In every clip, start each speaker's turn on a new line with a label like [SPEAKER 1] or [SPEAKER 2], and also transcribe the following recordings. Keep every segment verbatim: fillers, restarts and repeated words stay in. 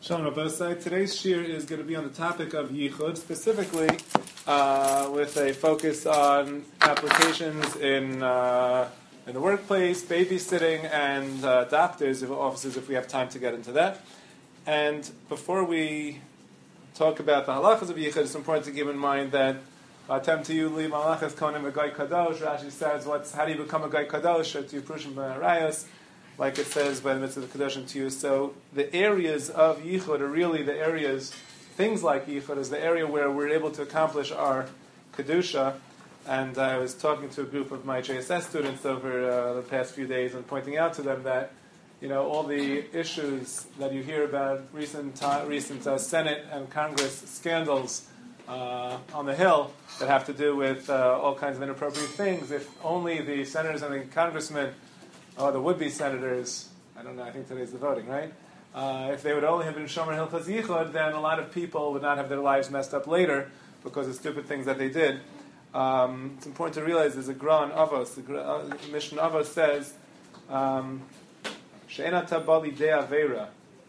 [SPEAKER 1] Shalom Rabosai. Today's shir is going to be on the topic of yichud, specifically uh, with a focus on applications in uh, in the workplace, babysitting, and uh, doctors' offices, if we have time to get into that. And before we talk about the halachas of yichud, it's important to keep in mind that Atem to you li malachas konim a goy kadosh. Rashi says, "What's how do you become a goy kadosh?" Or to you prushim b'arayos, like it says by the mitzvah of the kadoshim to you. So the areas of yichud are really the areas. Things like yichud is the area where we're able to accomplish our kedusha. And I was talking to a group of my J S S students over uh, the past few days and pointing out to them that, you know, all the issues that you hear about recent uh, recent uh, Senate and Congress scandals uh, on the Hill that have to do with uh, all kinds of inappropriate things. If only the senators and the congressmen, or the would-be senators, I don't know, I think today's the voting, right? Uh, if they would only have been Shomer Hilchos Yichud, then a lot of people would not have their lives messed up later because of stupid things that they did. Um, it's important to realize there's a Gra in Avos. The, Gra, uh, the Mishnah Avos says, um, She'ena tabali de avera.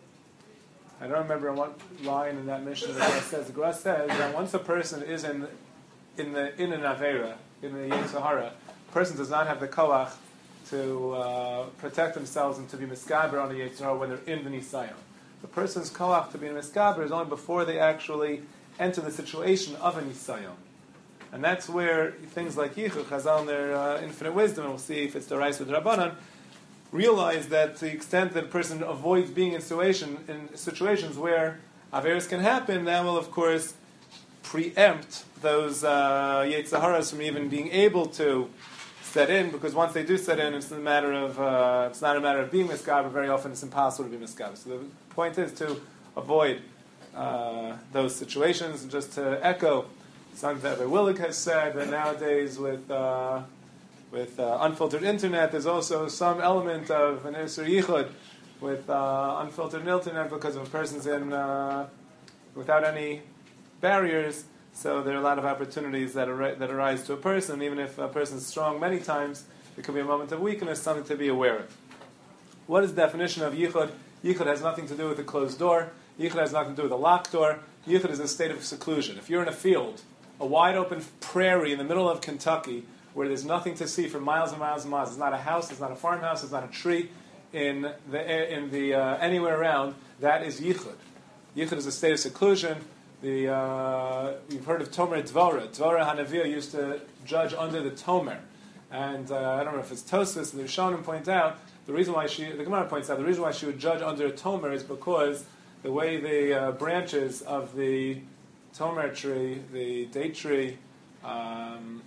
[SPEAKER 1] I don't remember what line in that Mishnah the Gra says. The Gra says that once a person is in in the in an avera, in the Yetzer Hara, a person does not have the koach to uh, protect themselves and to be miskaber on the Yetzer Hara when they're in the Nisayon. The person's koach to be miskaber is only before they actually enter the situation of a Nisayon. And that's where things like Yichud, Chazal in their uh, infinite wisdom, and we'll see if it's the Rais with Rabbanan, realize that to the extent that a person avoids being in situation in situations where Averis can happen, that will of course preempt those uh, Yetzer Haras from even being able to set in, because once they do set in, it's a matter of uh, it's not a matter of being miskaber. Very often, it's impossible to be miskaber. So the point is to avoid uh, those situations. And just to echo something that Rabbi Willig has said, that nowadays with uh, with uh, unfiltered internet, there's also some element of an Isser Yichud with uh, unfiltered internet, because if a person's in uh, without any barriers. So there are a lot of opportunities that, ar- that arise to a person. Even if a person is strong many times, it could be a moment of weakness, something to be aware of. What is the definition of yichud? Yichud has nothing to do with a closed door. Yichud has nothing to do with a locked door. Yichud is a state of seclusion. If you're in a field, a wide open prairie in the middle of Kentucky, where there's nothing to see for miles and miles and miles, it's not a house, it's not a farmhouse, it's not a tree, in the in the uh, anywhere around, that is yichud. Yichud is a state of seclusion. The, uh, you've heard of Tomer Dvora. Dvora Hanavir used to judge under the Tomer. And uh, I don't know if it's Tosfos, the Rishonim point out, the reason why she, the Gemara points out, the reason why she would judge under a Tomer is because the way the uh, branches of the Tomer tree, the date tree, um,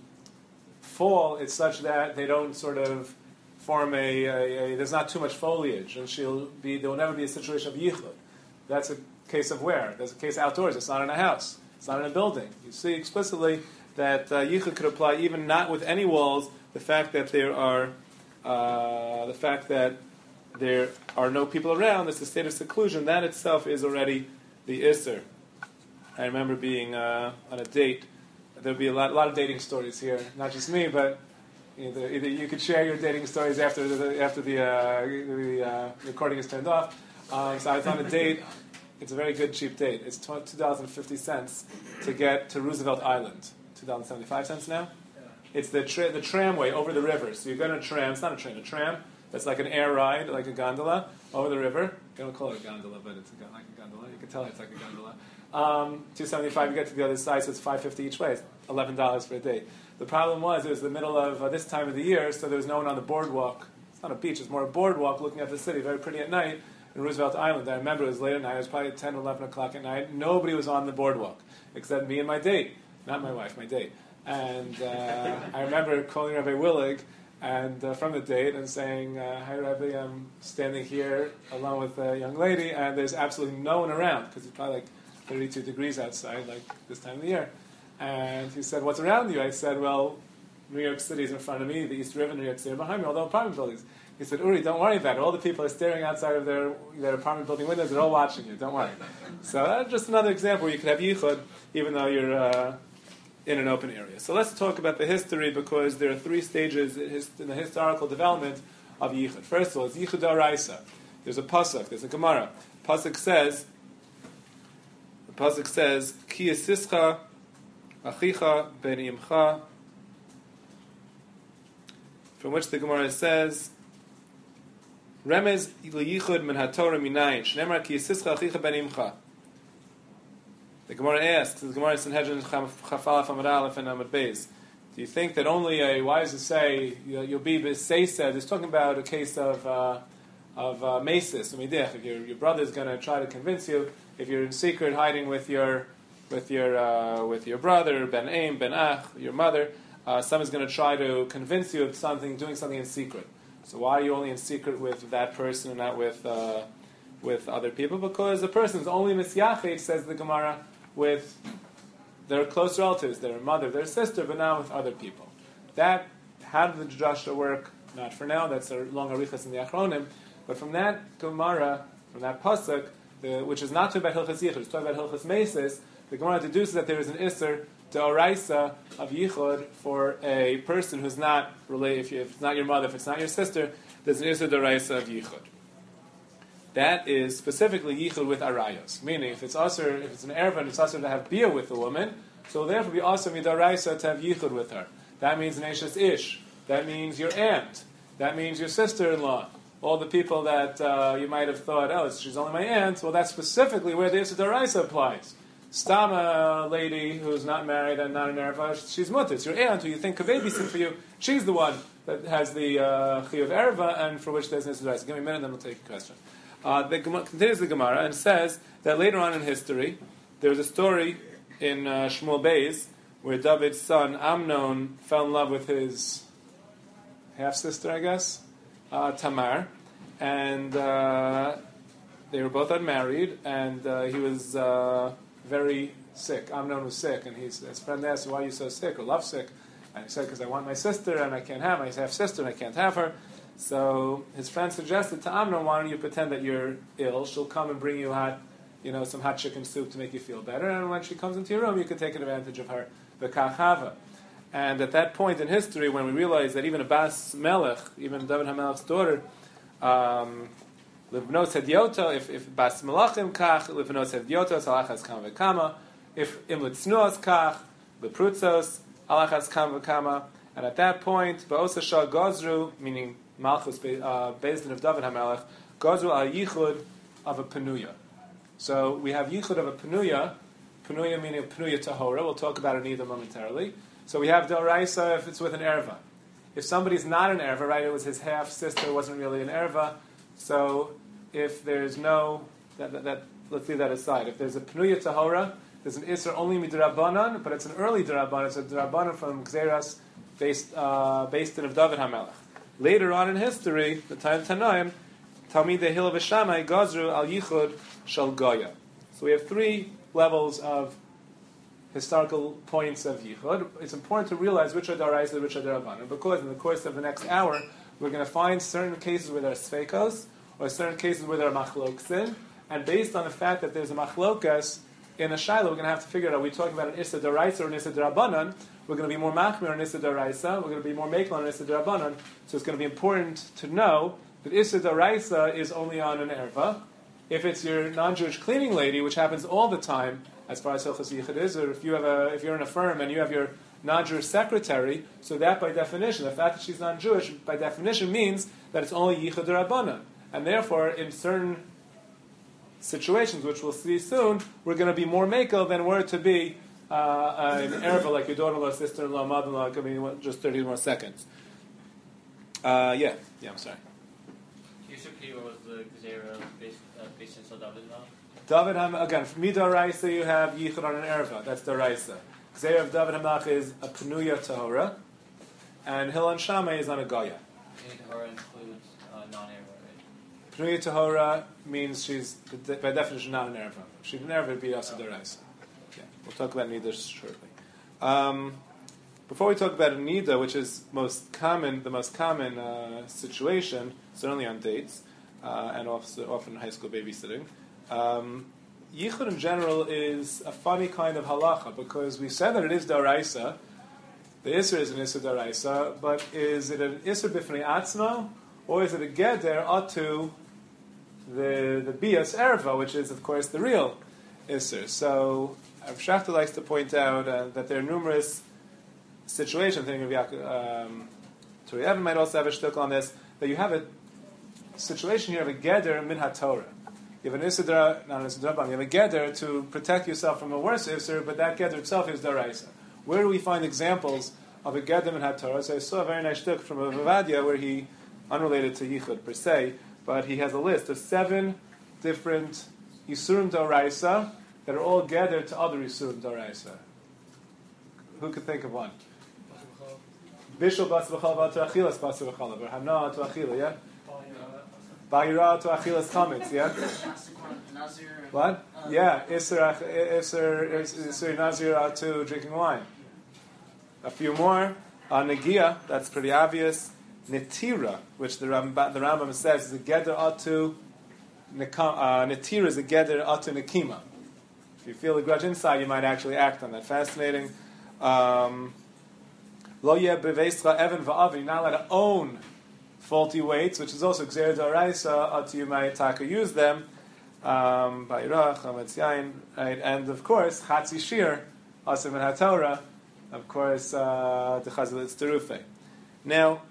[SPEAKER 1] fall, it's such that they don't sort of form a, a, a, there's not too much foliage, and she'll be, there will never be a situation of yichud. That's a case of where? There's a case outdoors. It's not in a house. It's not in a building. You see explicitly that uh, yichud could apply even not with any walls. The fact that there are, uh, the fact that there are no people around, it's a state of seclusion. That itself is already the isser. I remember being uh, on a date. There'll be a lot, a lot of dating stories here. Not just me, but either, either you could share your dating stories after the after the, uh, the uh, recording is turned off. Um, so I was on a date. It's a very good cheap date. It's two dollars and fifty cents to get to Roosevelt Island. two dollars and seventy-five cents now? Yeah. It's the tra- the tramway over the river. So you go on a tram. It's not a train, a tram. That's like an air ride, like a gondola, over the river. They don't call it a gondola, but it's a, like a gondola. You can tell it's like a gondola. Um, two dollars and seventy-five cents, you get to the other side, so it's five dollars and fifty cents each way. It's eleven dollars for a date. The problem was it was the middle of uh, this time of the year, so there was no one on the boardwalk. It's not a beach, it's more a boardwalk looking at the city, very pretty at night. In Roosevelt Island, I remember it was late at night. It was probably ten or eleven o'clock at night. Nobody was on the boardwalk except me and my date, not my wife, my date. And uh, I remember calling Rabbi Willig and uh, from the date and saying, uh, "Hi, Rabbi, I'm standing here alone with a young lady, and there's absolutely no one around because it's probably like thirty-two degrees outside, like this time of the year." And he said, "What's around you?" I said, "Well, New York City is in front of me, the East River, New York City behind me, all the apartment buildings." He said, "Uri, don't worry about it. All the people are staring outside of their, their apartment building windows. They're all watching you. Don't worry." So that's just another example where you could have yichud even though you're uh, in an open area. So let's talk about the history, because there are three stages in the historical development of yichud. First of all, it's yichud d'oraisa. There's a pasuk, there's a Gemara. Pasuk says, pasuk says, Ki yisischa achicha ben imcha, from which the Gemara says, Remez yichud min haTorah minayin, shnemar ki yisischa achicha ben imcha. The Gemara asks, the Gemara in Sanhedrin Chafalaf Amud Aleph and Amud Beis, do you think that only a, why does it say, you'll be b'seisa, it's talking about a case of uh, of uh, mesis, if your, your brother is going to try to convince you, if you're in secret hiding with your with your uh, with your brother, ben aim, ben ach, your mother, uh, someone's going to try to convince you of something, doing something in secret. So why are you only in secret with that person and not with uh, with other people? Because the person is only misyachet, says the Gemara, with their close relatives, their mother, their sister, but now with other people. That, how did the drasha work? Not for now, that's a long arichas in the Achronim, but from that Gemara, from that pasuk, the, which is not talking about Hilchas Yichud, it's talking about Hilchas Mesis, the Gemara deduces that there is an Isser, D'oraisa, of Yichud, for a person who's not related, if, you, if it's not your mother, if it's not your sister, there's an Isser D'oraisa of Yichud. That is specifically Yichud with Arayos, meaning if it's also if it's an erva, it's also to have beer with the woman, so therefore be also midaraisa to have Yichud with her. That means Neshes Ish. That means your aunt. That means your sister-in-law. All the people that uh, you might have thought, oh, she's only my aunt. Well, that's specifically where the Isser D'oraisa applies. Stam a lady who's not married and not an erva, she's mutter. It's your aunt who you think could babysit for you. She's the one that has the uh, chiyuv erva and for which there's an Isser D'oraisa. Give me a minute, then we'll take a question. Uh, the continues the Gemara and says that later on in history there was a story in uh, Shmuel Beis where David's son Amnon fell in love with his half sister, I guess, uh, Tamar, and uh, they were both unmarried, and uh, he was uh, very sick. Amnon was sick, and he's, his friend asked, "Why are you so sick or love sick?" And he said, "Because I want my sister, and I can't have my half sister, and I can't have her." So his friend suggested to Amnon, why don't you pretend that you're ill? She'll come and bring you hot, you know, some hot chicken soup to make you feel better. And when she comes into your room, you can take advantage of her, the kachava. And at that point in history, when we realize that even a bas melech, even David HaMelech's daughter, um, livnos hedyoto, if if bas melachim kach, livnos hedyoto, salachas kam v'kama. If imlit snuas kach, leprutzos, alachas kam v'kama. And at that point, ba'osa shah gozru, meaning Malchus, uh, Beis Din of David HaMelech, Gozru al Yichud of a Penuya. So we have Yichud of a Penuya, Penuya meaning a Penuya Tahora. We'll talk about it either momentarily. So we have D'oraisa if it's with an erva. If somebody's not an erva, right, it was his half sister, wasn't really an erva. So if there's no, that, that, that let's leave that aside. If there's a Penuya Tahora, there's an Isser only midrabanan, but it's an early drabanan. It's a drabanan from Gzeras, based uh, based in of David HaMelech. Later on in history, the time Tanoim, Talmidei Hillel v'Shammai Gazru al Yichud Shal Goya. So we have three levels of historical points of Yichud. It's important to realize which are D'oraisa, which are D'Rabbanan, because in the course of the next hour, we're going to find certain cases where there are Sfeikos, or certain cases where there are Machloksin, and based on the fact that there's a Machlokas in a Shaila, we're going to have to figure out, are we talking about an Issa D'oraisa or an Issa D'Rabbanan? We're going to be more machmir on Issa D'oraisa. We're going to be more mekel on Issa D'Rabbanan. So it's going to be important to know that Issa D'oraisa is only on an erva. If it's your non-Jewish cleaning lady, which happens all the time, as far as Hilchas Yichud is, or if you have a, if you're in a firm and you have your non-Jewish secretary, so that by definition, the fact that she's non-Jewish, by definition means that it's only Yichud D'Rabbanan. And therefore, in certain situations, which we'll see soon, we're going to be more mekel than were to be Uh, uh, an erva like your daughter-in-law, sister-in-law, mother-in-law. I mean, just thirty more seconds. Uh, yeah, yeah. I'm sorry.
[SPEAKER 2] Can you repeat what was the gzera based based on David now?
[SPEAKER 1] David Ham again. From Midaraisa, you have yichud on an erva. That's Daraisa. Gzera of David Hamach is a penuya tahora, and Hillel and Shammai is on a goya.
[SPEAKER 2] Penuya tahora includes uh, non-erva, right?
[SPEAKER 1] Penuya tahora means she's by definition not an erva. If she's an erva, it'd be also Daraisa. Yeah, we'll talk about Nida shortly. Um, before we talk about Nida, which is most common, the most common uh, situation, certainly on dates, uh, and also often high school babysitting, um, Yichud in general is a funny kind of halacha, because we said that it is D'oraisa, the Isser is an Isser D'oraisa, but is it an Isser B'fnei Atzma, or is it a Geder Atu, the, the Bias Erva, which is, of course, the real Isser. So Rav Shachta likes to point out uh, that there are numerous situations. I think um, Turi Evan might also have a shtickle on this, that you have a situation here of a geder min haTorah. You have an Isser, not an Isser, you have a geder to protect yourself from a worse Isser, but that geder itself is daraisa. Where do we find examples of a geder min haTorah? So I saw a very nice shtick from a Vavadia where he, unrelated to Yichud per se, but he has a list of seven different Yisurim daraisa that are all gathered to other Yisurim daraisa. Who could think of one? Bishul bas v'chal v'al achilas bas v'chal, or Hana to achila, yeah? Ba'ira to achilas chametz, yeah? What? Yeah, Isser, Isser, Isser Nazir to drinking wine. A few more. Uh, Negia, that's pretty obvious. Netira, which the Rambam, the Rambam says is a geder atu, uh, Netira is a geder atu nekima. If you feel a grudge inside, you might actually act on that. Fascinating. Um, Lo yeh beveischa even va'av, you're not allowed to own faulty weights, which is also gzer d'oraisa, atu you might taka use them. Um, Ba'irach, chametz yain, right? And of course, chatzi shir, asim and haTorah, of course, uh, the chazal terufe. Now,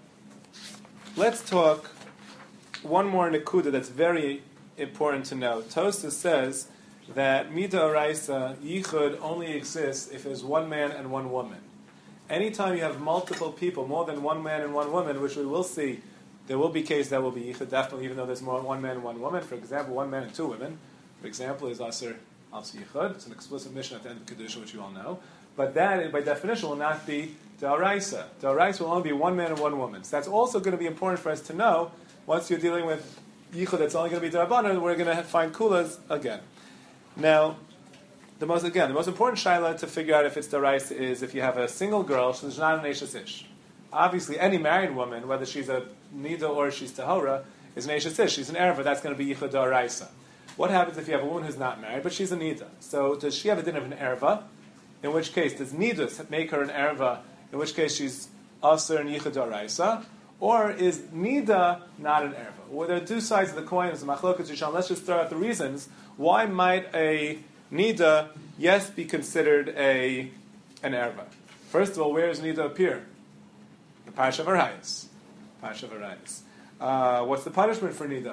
[SPEAKER 1] let's talk one more nekuda that's very important to know. Tosfos says that Mida Oraisa, Yichud, only exists if there's one man and one woman. Anytime you have multiple people, more than one man and one woman, which we will see, there will be cases that will be Yichud, definitely, even though there's more one man and one woman. For example, one man and two women. For example, is Aser Al Yichud. It's an explicit mission at the end of Kedusha, which you all know. But that, by definition, will not be D'oraisa. D'oraisa will only be one man and one woman. So that's also going to be important for us to know. Once you're dealing with Yichud, that's only going to be D'Rabbanan, we're going to find Kulas again. Now, the most again, the most important shaila to figure out if it's D'oraisa is if you have a single girl, she's not an Eishes Ish. Obviously, any married woman, whether she's a Nida or she's Tahora, is an Eishes Ish. She's an Erva, that's going to be Yichud D'oraisa. What happens if you have a woman who's not married, but she's a Nida? So does she have a din of an Erva? In which case, does Nidus make her an Erva? In which case, she's Aser and Yichud D'oraisa? Or is Nida not an Erva? Well, there are two sides of the coin. There's a Machlokas Yisham. Let's just throw out the reasons. Why might a Nida, yes, be considered a an Erva? First of all, where does Nida appear? The Parsha of Arayos. Parsha of Arayos. Uh, what's the punishment for Nida?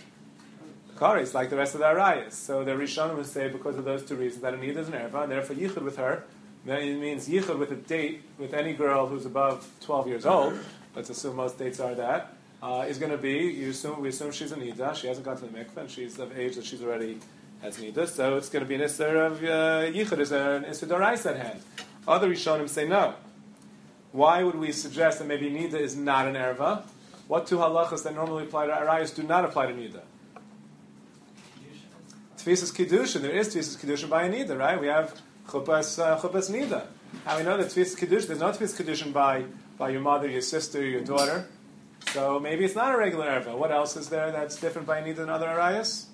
[SPEAKER 1] Kares, like the rest of the Arayos. So the Rishonim would say, because of those two reasons, that a Nida is an Erva, and therefore Yichud with her, then it means Yichud with a date with any girl who's above twelve years old, let's assume most dates are that, uh, is going to be, you assume, we assume she's a Nida, she hasn't gone to the mikveh, and she's of age that she's already has Nida, so it's going to be an Isser of uh, Yichud, is an Isser D'oraisa at hand. Other Rishonim say no. Why would we suggest that maybe Nida is not an Erva? What two halachas that normally apply to Arayos do not apply to Nida? Tfisas Kiddushin, there is Tfisas Kiddushin by a Nida, right? We have Chupas uh, Chupas Nida. How we know that Tfisas Kiddushin, there's no Tfisas Kiddushin by, by your mother, your sister, your daughter. So maybe it's not a regular Erva. What else is there that's different by a Nida than other Arayos?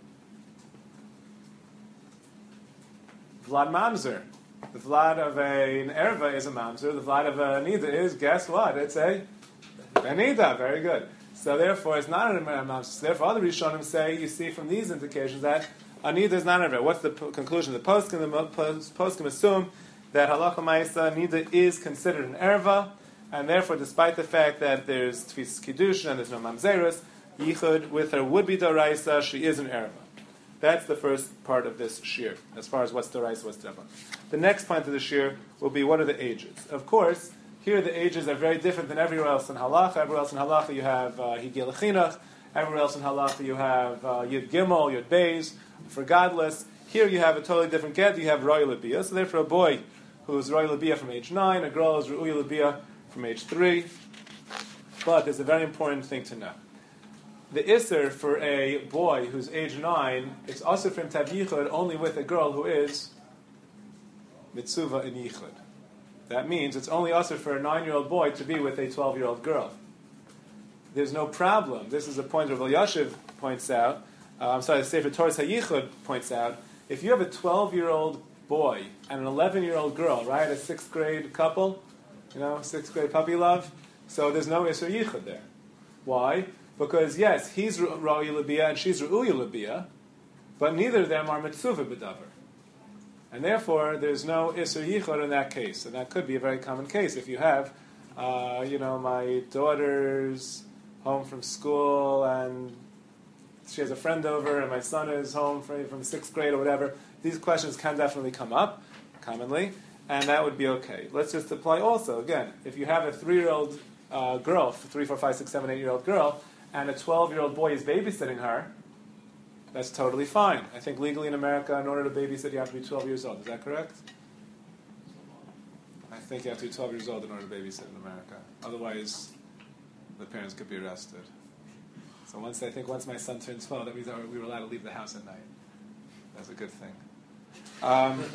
[SPEAKER 1] Vlad Mamzer. The Vlad of a, an Erva is a Mamzer. The Vlad of a Nida is, guess what? It's a, a Nida. Very good. So therefore, it's not an Mamzer. So therefore, other Rishonim say, you see from these indications that a Nida is not an Erva. What's the p- conclusion of the poskim? The poskim assume that Halacha Ma'isa, Nida is considered an Erva, and therefore, despite the fact that there's Tfis Kiddushin and there's no Mamzerus, Yichud with her would be D'oraisa, she is an Erva. That's the first part of this shir, as far as what's D'oraisa, what's D'Rabbanan. The next point of the shir will be what are the ages. Of course, here the ages are very different than everywhere else in Halacha. Everywhere else in Halacha you have uh, Higil Lechinach. Everywhere else in Halacha you have uh, Yud Gimel, Yud Beis, for godless. Here you have a totally different get. You have Roy Labiyah. So therefore a boy who's Roy Labiyah from age nine, a girl is Ru'uy Labiyah from age three. But there's a very important thing to know. The Isser for a boy who's age nine, it's also for him to have Yichud only with a girl who is Mitzuva in Yichud. That means it's only also for a nine-year-old boy to be with a twelve-year-old girl. There's no problem. This is a point Rav Elyashiv points out. Uh, I'm sorry, the Sefer Torah HaYichud points out. If you have a twelve-year-old boy and an eleven-year-old girl, right, a sixth-grade couple, you know, sixth-grade puppy love, so there's no Isser Yichud there. Why? Because, yes, he's Ra'uy Labiyah and she's Ru'uy Labiyah, but neither of them are Mitzuva B'davar. And therefore, there's no Isser Yichud in that case. And that could be a very common case. If you have, uh, you know, my daughter's home from school and she has a friend over and my son is home from, from sixth grade or whatever, these questions can definitely come up, commonly, and that would be okay. Let's just apply also, again, if you have a three-year-old uh, girl, three, four, five, six, seven, eight-year-old girl, and a twelve-year-old boy is babysitting her, that's totally fine. I think legally in America, in order to babysit, you have to be twelve years old. Is that correct? I think you have to be twelve years old in order to babysit in America. Otherwise, the parents could be arrested. So once I think once my son turned twelve, that means we were allowed to leave the house at night. That's a good thing. Um,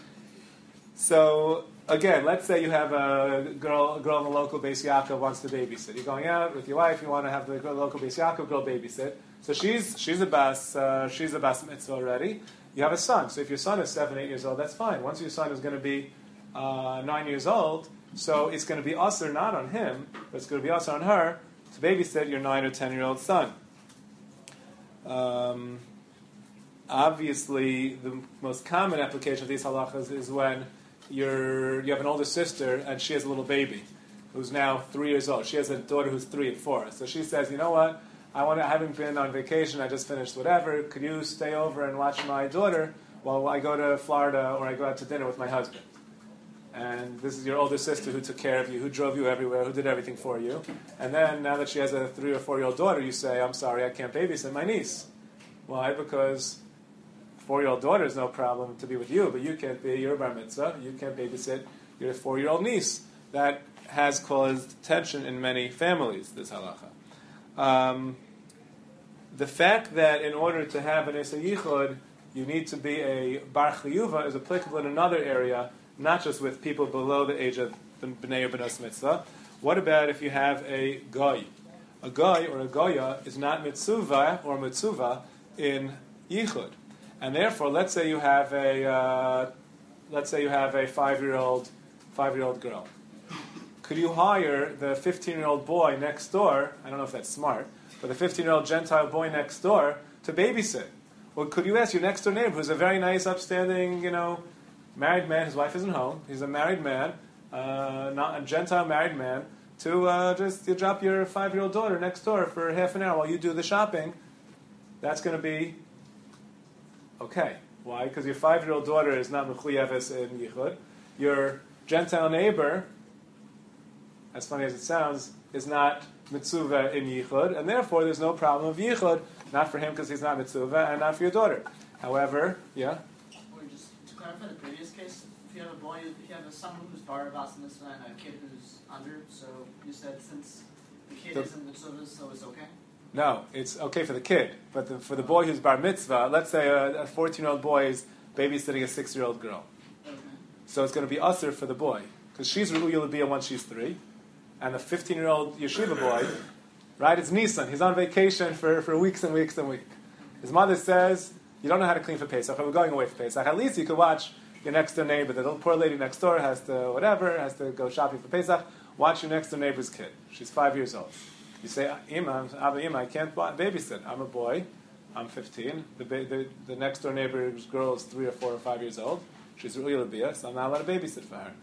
[SPEAKER 1] so again, let's say you have a girl, a girl in the local Beis Yaakov wants to babysit. You're going out with your wife. You want to have the local Beis Yaakov girl babysit. So she's she's a bas uh, she's a bas mitzvah already. You have a son. So if your son is seven, eight years old, that's fine. Once your son is going to be uh, nine years old, so it's going to be usher not on him, but it's going to be usher on her to babysit your nine or ten year old son. Um, obviously, the most common application of these halachas is when you're you have an older sister and she has a little baby who's now three years old. She has a daughter who's three and four. So she says, you know what? I want to, I haven't been on vacation. I just finished whatever. Could you stay over and watch my daughter while I go to Florida or I go out to dinner with my husband? And this is your older sister who took care of you, who drove you everywhere, who did everything for you. And then, now that she has a three or four-year-old daughter, you say, I'm sorry, I can't babysit my niece. Why? Because four-year-old daughter is no problem to be with you, but you can't be, you're a bar mitzvah, you can't babysit your four-year-old niece. That has caused tension in many families, this halacha. Um, the fact that in order to have an Isser Yichud, you need to be a bar chiyuva is applicable in another area, not just with people below the age of b'nei or b'nos mitzvah. What about if you have a goy? A goy or a goya is not mitzvah or mitzvah in yichud, and therefore, let's say you have a uh, let's say you have a five-year-old five-year-old girl. Could you hire the fifteen-year-old boy next door? I don't know if that's smart, but the fifteen-year-old Gentile boy next door to babysit. Or could you ask your next door neighbor, who's a very nice, upstanding, you know, married man, his wife isn't home, he's a married man, uh, not a Gentile married man, to uh, just you drop your five-year-old daughter next door for half an hour while you do the shopping? That's going to be okay. Why? Because your five-year-old daughter is not mechuyeves in yichud. Your Gentile neighbor, as funny as it sounds, is not mitzvah in yichud, and therefore there's no problem of yichud, not for him because he's not mitzvah, and not for your daughter. However, yeah?
[SPEAKER 3] Or just to clarify the previous case, if you have a boy, if you have a son who's bar bas mitzvah and a kid who's under, so you said since the kid
[SPEAKER 1] The-
[SPEAKER 3] isn't mitzvah, so it's okay?
[SPEAKER 1] No, it's okay for the kid, but the, for the boy who's bar mitzvah, let's say a, a fourteen-year-old boy is babysitting a six-year-old girl.
[SPEAKER 3] Okay.
[SPEAKER 1] So it's going to be usher for the boy, because she's Ru'uyah L'biyah once she's three, and the fifteen-year-old yeshiva boy, right, it's Nisan. He's on vacation for, for weeks and weeks and weeks. His mother says, you don't know how to clean for Pesach, we're going away for Pesach. At least you could watch your next door neighbor. The little poor lady next door has to, whatever, has to go shopping for Pesach. Watch your next door neighbor's kid. She's five years old. You say, Ima, Abba Ima, I can't babysit. I'm a boy. I'm fifteen. The, ba- the, the next door neighbor's girl is three or four or five years old. She's really L'biyah, so I'm not allowed to babysit for her.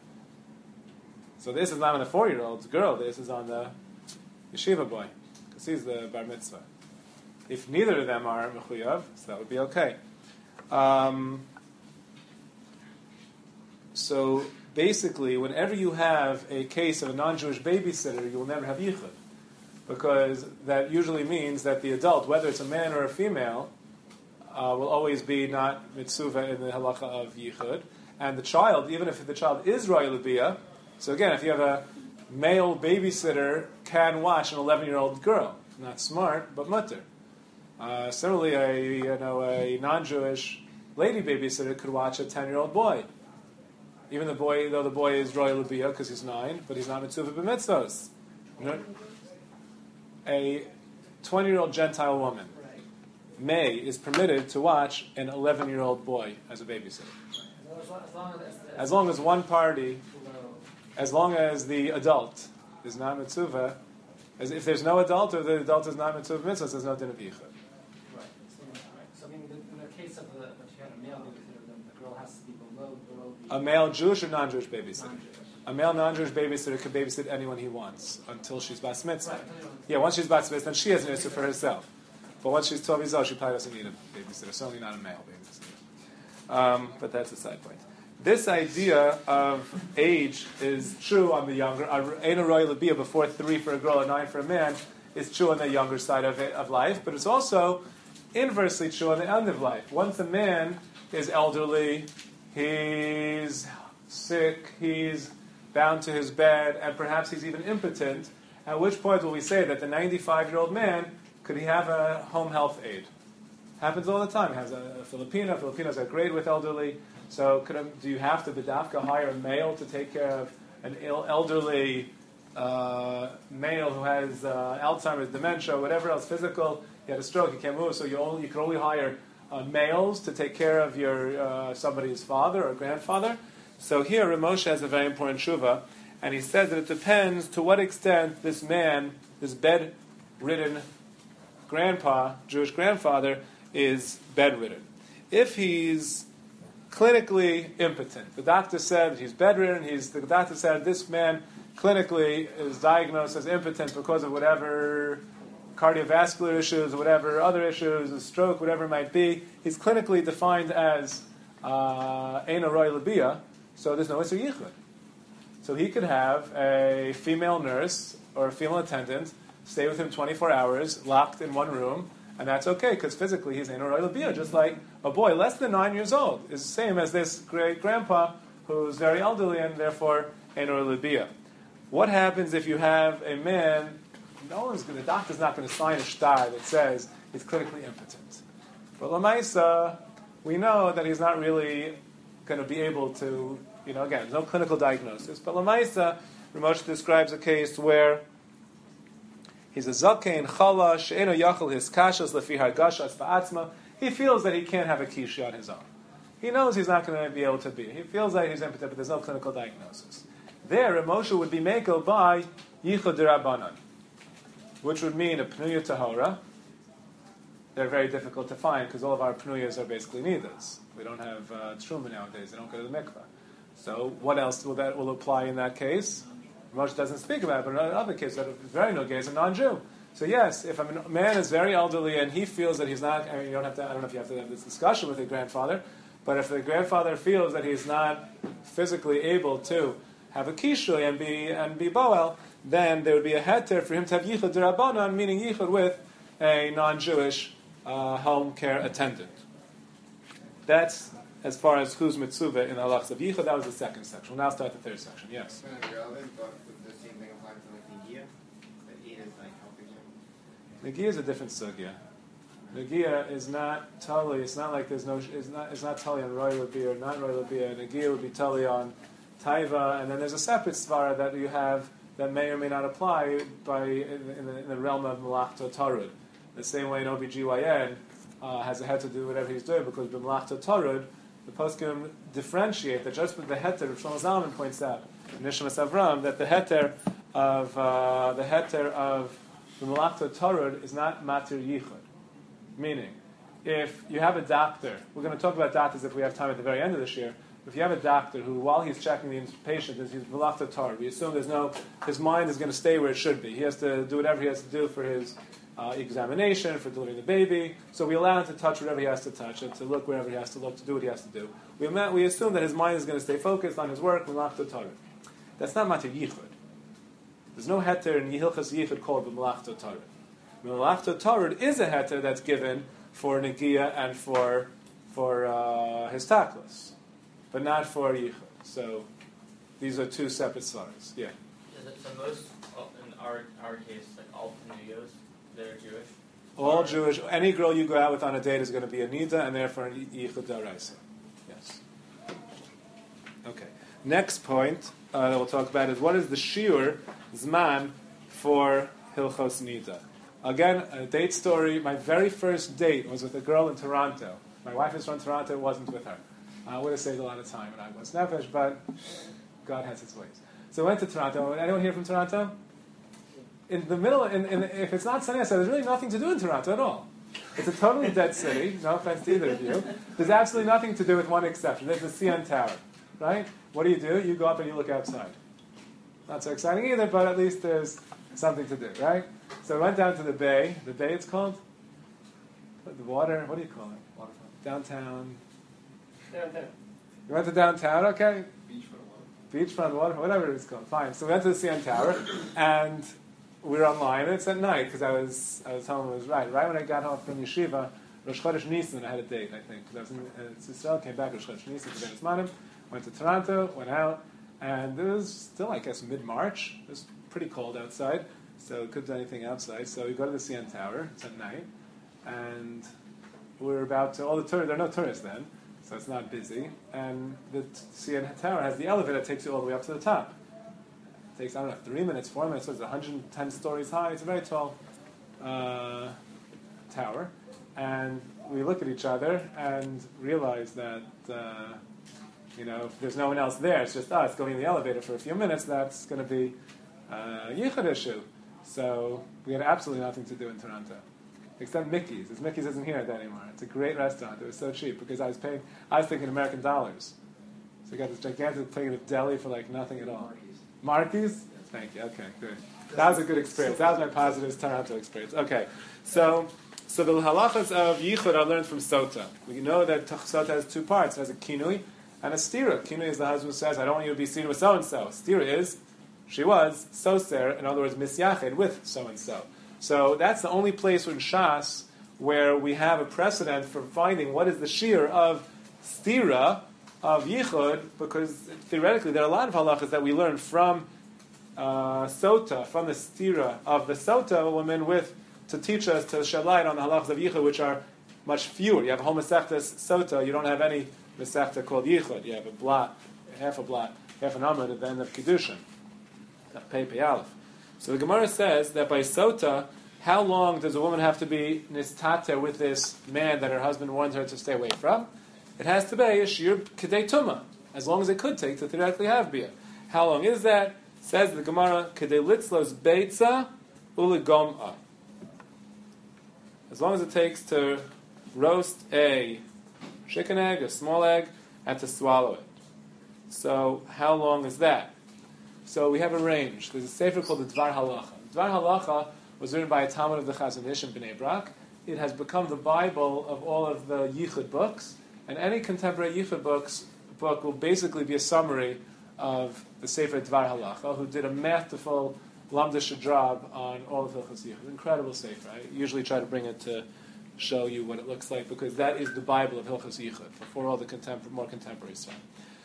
[SPEAKER 1] So this is not on the four-year-old girl. This is on the yeshiva boy, because he's the bar mitzvah. If neither of them are mechuyav, so that would be okay. Um, so basically, whenever you have a case of a non-Jewish babysitter, you will never have yichud, because that usually means that the adult, whether it's a man or a female, uh, will always be not mitzvah in the halacha of yichud, and the child, even if the child is roy l'biyah, so again, if you have a male babysitter, can watch an eleven-year-old girl, not smart, but mutter. Uh, similarly, a you know a non-Jewish lady babysitter could watch a ten-year-old boy, even the boy, though the boy is roy l'biyah because he's nine, but he's not mitzvah b'mitzvos. You know? A twenty-year-old Gentile woman may is permitted to watch an eleven-year-old boy as a babysitter, as long as one party, as long as the adult is not mitzvah. As if there's no adult or the adult is not mitzvah mitzvah, there's no din of yichud.
[SPEAKER 4] Right. So, right. So I mean, the, in the case of the, that you had a male babysitter, then the girl has to be below
[SPEAKER 1] A male Jewish or non-Jewish babysitter? A male non-Jewish babysitter can babysit anyone he wants until she's bas mitzvah.
[SPEAKER 3] Right.
[SPEAKER 1] Yeah, once she's bas mitzvah, then she has an issue for herself. But once she's twelve years old, she probably doesn't need a babysitter. Certainly not a male babysitter. Um, but that's a side point. This idea of age is true on the younger. Ein roy lebia before three for a girl or nine for a man is true on the younger side of it, of life, but it's also inversely true on the end of life. Once a man is elderly, he's sick, he's bound to his bed, and perhaps he's even impotent, at which point will we say that the ninety-five-year-old man, could he have a home health aide? Happens all the time. He has a, a Filipino. Filipinos are great with elderly. So could a, do you have to bedafka hire a male to take care of an ill, elderly uh, male who has uh, Alzheimer's, dementia, whatever else, physical, he had a stroke, he can't move, so you, only, you can only hire uh, males to take care of your uh, somebody's father or grandfather? So here Ramosha has a very important tshuva, and he says that it depends to what extent this man, this bedridden grandpa, Jewish grandfather, is bedridden. If he's clinically impotent, the doctor said he's bedridden, he's, the doctor said this man clinically is diagnosed as impotent because of whatever cardiovascular issues, whatever other issues, a stroke, whatever it might be, he's clinically defined as ein roy lebia, so there's no Isser Yichud. So he could have a female nurse or a female attendant stay with him twenty-four hours, locked in one room, and that's okay, because physically he's ein roy lebia, just like a boy less than nine years old is the same as this great grandpa who's very elderly and therefore ein roy lebia. What happens if you have a man, no one's going, the doctor's not going to sign a shtar that says he's clinically impotent. But Lamaisa, we know that he's not really going to be able to, you know, again, there's no clinical diagnosis. But Lamaisa, Ramosha describes a case where he's a zakein chala she'eno yachal his kashas lefi hargashas ba'atzma. He feels that he can't have a kishi on his own. He knows he's not going to be able to be. He feels that he's impotent, but there's no clinical diagnosis. There, Ramosha would be mekel by yichud d'Rabbanan, which would mean a pnuya tahora. They're very difficult to find because all of our pnuyas are basically nidas. We don't have uh, truma nowadays. They don't go to the mikvah. So what else will that will apply in that case? Moshe doesn't speak about it, but in other cases, that is very no is a non-Jew. So yes, if a man is very elderly and he feels that he's not, I mean, you don't have to. I don't know if you have to have this discussion with the grandfather, but if the grandfather feels that he's not physically able to have a kishui and be and be boel, then there would be a heter for him to have yichud d'Rabbanan, meaning yichud with a non-Jewish uh, home care attendant. That's as far as who's mitzvah in the halachas of yichud. That was the second section. We'll now start the third section. Yes.
[SPEAKER 4] It's kind of irrelevant, but would the same thing apply to like Negia? That Eid is like helping him.
[SPEAKER 1] Negia is a different sugya. Negia is not totally. It's not like there's no. It's not. It's not totally on roy lebia or not roy lebia. Negia would be totally on taiva, and then there's a separate svara that you have that may or may not apply by in, in, the, in the realm of malachto tarud. The same way an O B G Y N uh, has a head to do whatever he's doing because b'malachto tarud, the poskim differentiate that just with the heter, Shlomo Zalman points out, Nishmas Avram, that the heter of uh, the heter of the malachto tarud is not matir yichud. Meaning, if you have a doctor, we're going to talk about doctors if we have time at the very end of this year. If you have a doctor who, while he's checking the patient, is he's malachto tarud, we assume there's no, his mind is going to stay where it should be. He has to do whatever he has to do for his uh, examination, for delivering the baby. So we allow him to touch whatever he has to touch, and to look wherever he has to look, to do what he has to do. We, we assume that his mind is going to stay focused on his work, malachto tarud. That's not matir yichud. There's no heter in Yihilchas yichud called malachto tarud. Malachto tarud is a heter that's given for negia and for for uh, his taklis, but not for yichud. So these are two separate svaras. Yeah.
[SPEAKER 2] Is it, so most in our our case, like all pneumios, they're Jewish.
[SPEAKER 1] All or Jewish. Any girl you go out with on a date is going to be a nida, and therefore yichud daraisa. Yes. Okay. Next point uh, that we'll talk about is what is the shiur zman for hilchos nida. Again, a date story. My very first date was with a girl in Toronto. My wife is from Toronto. It wasn't with her. I would have saved a lot of time, and I was nefesh, but God has His ways. So I went to Toronto. Anyone here from Toronto? In the middle, in, in, if it's not sunny outside, there's really nothing to do in Toronto at all. It's a totally dead city. No offense to either of you. There's absolutely nothing to do with one exception. There's the C N Tower. right? What do you do? You go up and you look outside. Not so exciting either, but at least there's something to do, right? So we went down to the bay. The bay, it's called? The water, what do you call it? Waterfront. Downtown.
[SPEAKER 2] Downtown.
[SPEAKER 1] You went to downtown, okay.
[SPEAKER 4] Beachfront water.
[SPEAKER 1] Beachfront water, whatever it is called. Fine. So we went to the C N Tower, and we were online, and it's at night, because I was I was home, it was right. Right when I got home from yeshiva, Rosh Chodesh Nisan, I had a date, I think, because I was in uh, Israel, came back Rosh Chodesh Nisan to Ben Ismanim, went to Toronto, went out, and it was still, I guess, mid-March. It was pretty cold outside, so we couldn't do anything outside. So we go to the C N Tower, it's at night, and we're about to, all the tourists, there are no tourists then, so it's not busy, and the t- C N Tower has the elevator that takes you all the way up to the top. It takes, I don't know, three minutes, four minutes, so it's one hundred ten stories high. It's a very tall uh, tower. And we look at each other and realize that, uh, you know, if there's no one else there, it's just us going in the elevator for a few minutes, that's going to be uh, a yichud issue. So we had absolutely nothing to do in Toronto. Except Mickey's. Because Mickey's isn't here anymore. It's a great restaurant. It was so cheap because I was paying, I was thinking American dollars. So we got this gigantic plate of deli for like nothing at all. Marquis? Thank you. Okay, good. That was a good experience. That was my positive Toronto experience. Okay, so so the halachas of yichud are learned from Sota. We know that Sota has two parts. It has a kinui and a stira. Kinui is the husband who says, I don't want you to be seen with so-and-so. Stira is, she was soser, in other words, misyached, with so-and-so. So that's the only place in Shas where we have a precedent for finding what is the shear of stira, of yichud, because theoretically there are a lot of halachas that we learn from uh, Sota, from the stira of the Sota woman with, to teach us, to shed light on the halachas of yichud, which are much fewer. You have a whole Masechtas Sota, you don't have any Masechta called yichud. You have a blot, half a blot, half an amud at the end of Kiddushin. Pei Pei Aleph. So the Gemara says that by Sota, how long does a woman have to be nistate with this man that her husband warns her to stay away from? It has to be a shir kedei tuma, as long as it could take to theoretically have bia. How long is that? Says the Gemara, kedei litzlos beitza uligom'a. As long as it takes to roast a chicken egg, a small egg, and to swallow it. So how long is that? So we have a range. There's a sefer called the Dvar Halacha. Dvar Halacha was written by a Talmud of the Chazon Ish in Bnei Brak. It has become the Bible of all of the Yichud books, and any contemporary Yichud books book will basically be a summary of the Sefer Dvar Halacha, who did a masterful lamdish job on all of Hilchos Yichud. Incredible Sefer. I usually try to bring it to show you what it looks like, because that is the Bible of Hilchos Yichud, before all the contempor- more contemporary stuff.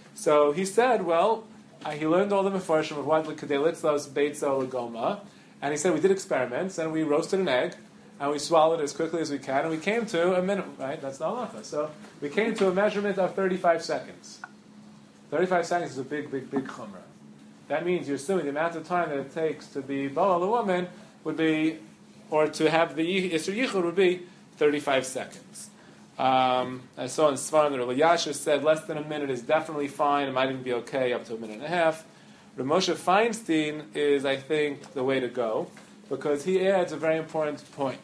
[SPEAKER 1] So he said, well, uh, he learned all the mefarshim of what Kedei Litzlos Beitza Legoma, and he said we did experiments, and we roasted an egg, and we swallowed it as quickly as we can, and we came to a minute, right? That's the halacha. So we came to a measurement of thirty-five seconds. thirty-five seconds is a big, big, big chumrah. That means you're assuming the amount of time that it takes to be Baal, a woman, would be, or to have the Yisur Yichud would be thirty-five seconds. Um, I saw in Svarim that Rav Yasha said less than a minute is definitely fine. It might even be okay up to a minute and a half. Rav Moshe Feinstein is, I think, the way to go, because he adds a very important point.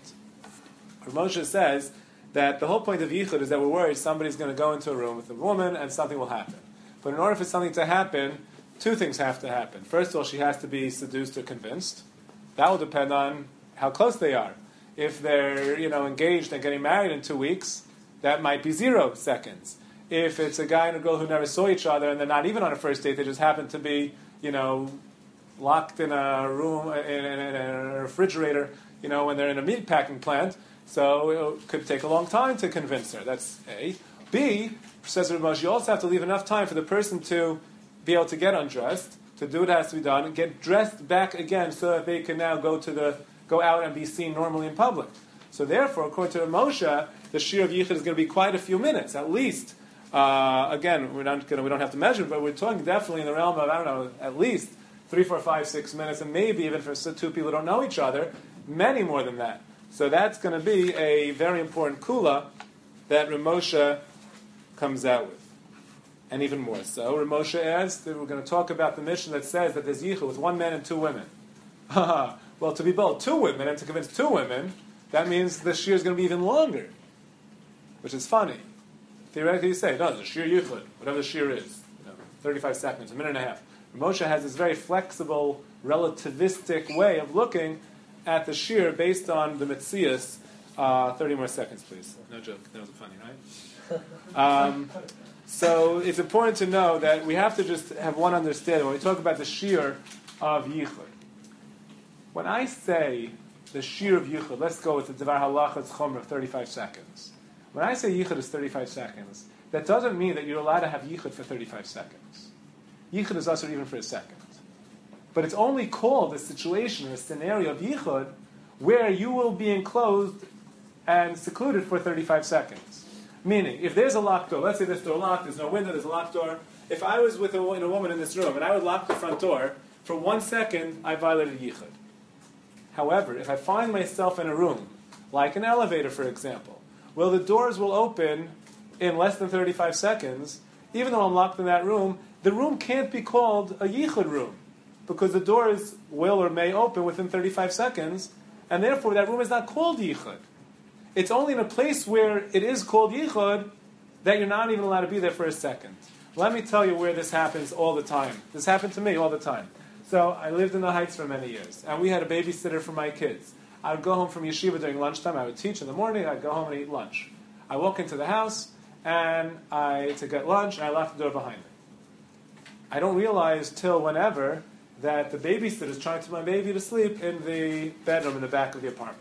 [SPEAKER 1] Rav Moshe says that the whole point of Yichud is that we're worried somebody's going to go into a room with a woman and something will happen. But in order for something to happen, two things have to happen. First of all, she has to be seduced or convinced. That will depend on how close they are. If they're, you know, engaged and getting married in two weeks, that might be zero seconds. If it's a guy and a girl who never saw each other and they're not even on a first date, they just happen to be, you know, locked in a room, in, in, in a refrigerator, you know, when they're in a meat packing plant, so it could take a long time to convince her. That's A. B, says Rav Moshe, you also have to leave enough time for the person to be able to get undressed, to do what has to be done, and get dressed back again so that they can now go to the go out and be seen normally in public. So therefore, according to Rav Moshe, the shir of yichud is going to be quite a few minutes, at least. Uh, again, we're not going to, we don't have to measure, but we're talking definitely in the realm of, I don't know, at least three, four, five, six minutes, and maybe even for two people who don't know each other, many more than that. So that's going to be a very important kula that Rav Moshe comes out with. And even more so, Rav Moshe adds that we're going to talk about the mission that says that there's yichud with one man and two women. Well, to be both two women and to convince two women, that means the shir is going to be even longer, which is funny. Theoretically, you say, no, the shir yichud, whatever the shir is. You know, thirty-five seconds, a minute and a half. Moshe has this very flexible, relativistic way of looking at the shear based on the Metzias. Uh, thirty more seconds, please. No joke. That was funny, right? Um, so it's important to know that we have to just have one understanding. When we talk about the shear of Yichud, when I say the shear of Yichud, let's go with the Devar Halachas Chomer of thirty-five seconds. When I say Yichud is thirty-five seconds, that doesn't mean that you're allowed to have Yichud for thirty-five seconds. Yichud is also even for a second. But it's only called a situation, a scenario of Yichud, where you will be enclosed and secluded for thirty-five seconds. Meaning, if there's a locked door, let's say this door locked, there's no window, there's a locked door. If I was with a, a woman in this room and I would lock the front door, for one second, I violated Yichud. However, if I find myself in a room, like an elevator, for example, where the doors will open in less than thirty-five seconds, even though I'm locked in that room, the room can't be called a Yichud room, because the doors will or may open within thirty-five seconds, and therefore that room is not called Yichud. It's only in a place where it is called Yichud that you're not even allowed to be there for a second. Let me tell you where this happens all the time. This happened to me all the time. So I lived in the Heights for many years, and we had a babysitter for my kids. I would go home from yeshiva during lunchtime. I would teach in the morning. I'd go home and eat lunch. I walk into the house, and I to get lunch, and I lock the door behind me. I don't realize till whenever that the babysitter is trying to put my baby to sleep in the bedroom in the back of the apartment.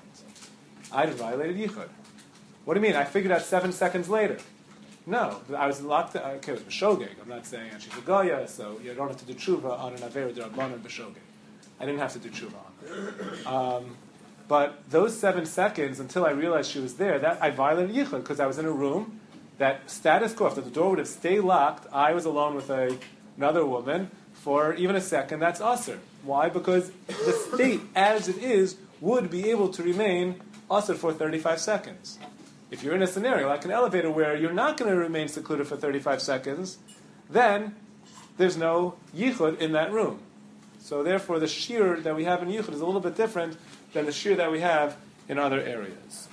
[SPEAKER 1] I violated Yichud. What do you mean? I figured out seven seconds later. No, I was locked. Okay, it was b'shogeg. I'm not saying she's a goya, so you don't have to do tshuva on an avera d'rabbanan b'shogeg. I didn't have to do tshuva on it. Um, but those seven seconds until I realized she was there, that I violated Yichud because I was in a room that status quo. If the door would have stayed locked, I was alone with a, another woman for even a second. That's usher. Why? Because the state as it is would be able to remain usher for thirty-five seconds. If you're in a scenario like an elevator where you're not going to remain secluded for thirty-five seconds, then there's no yichud in that room. So therefore the shear that we have in yichud is a little bit different than the shear that we have in other areas.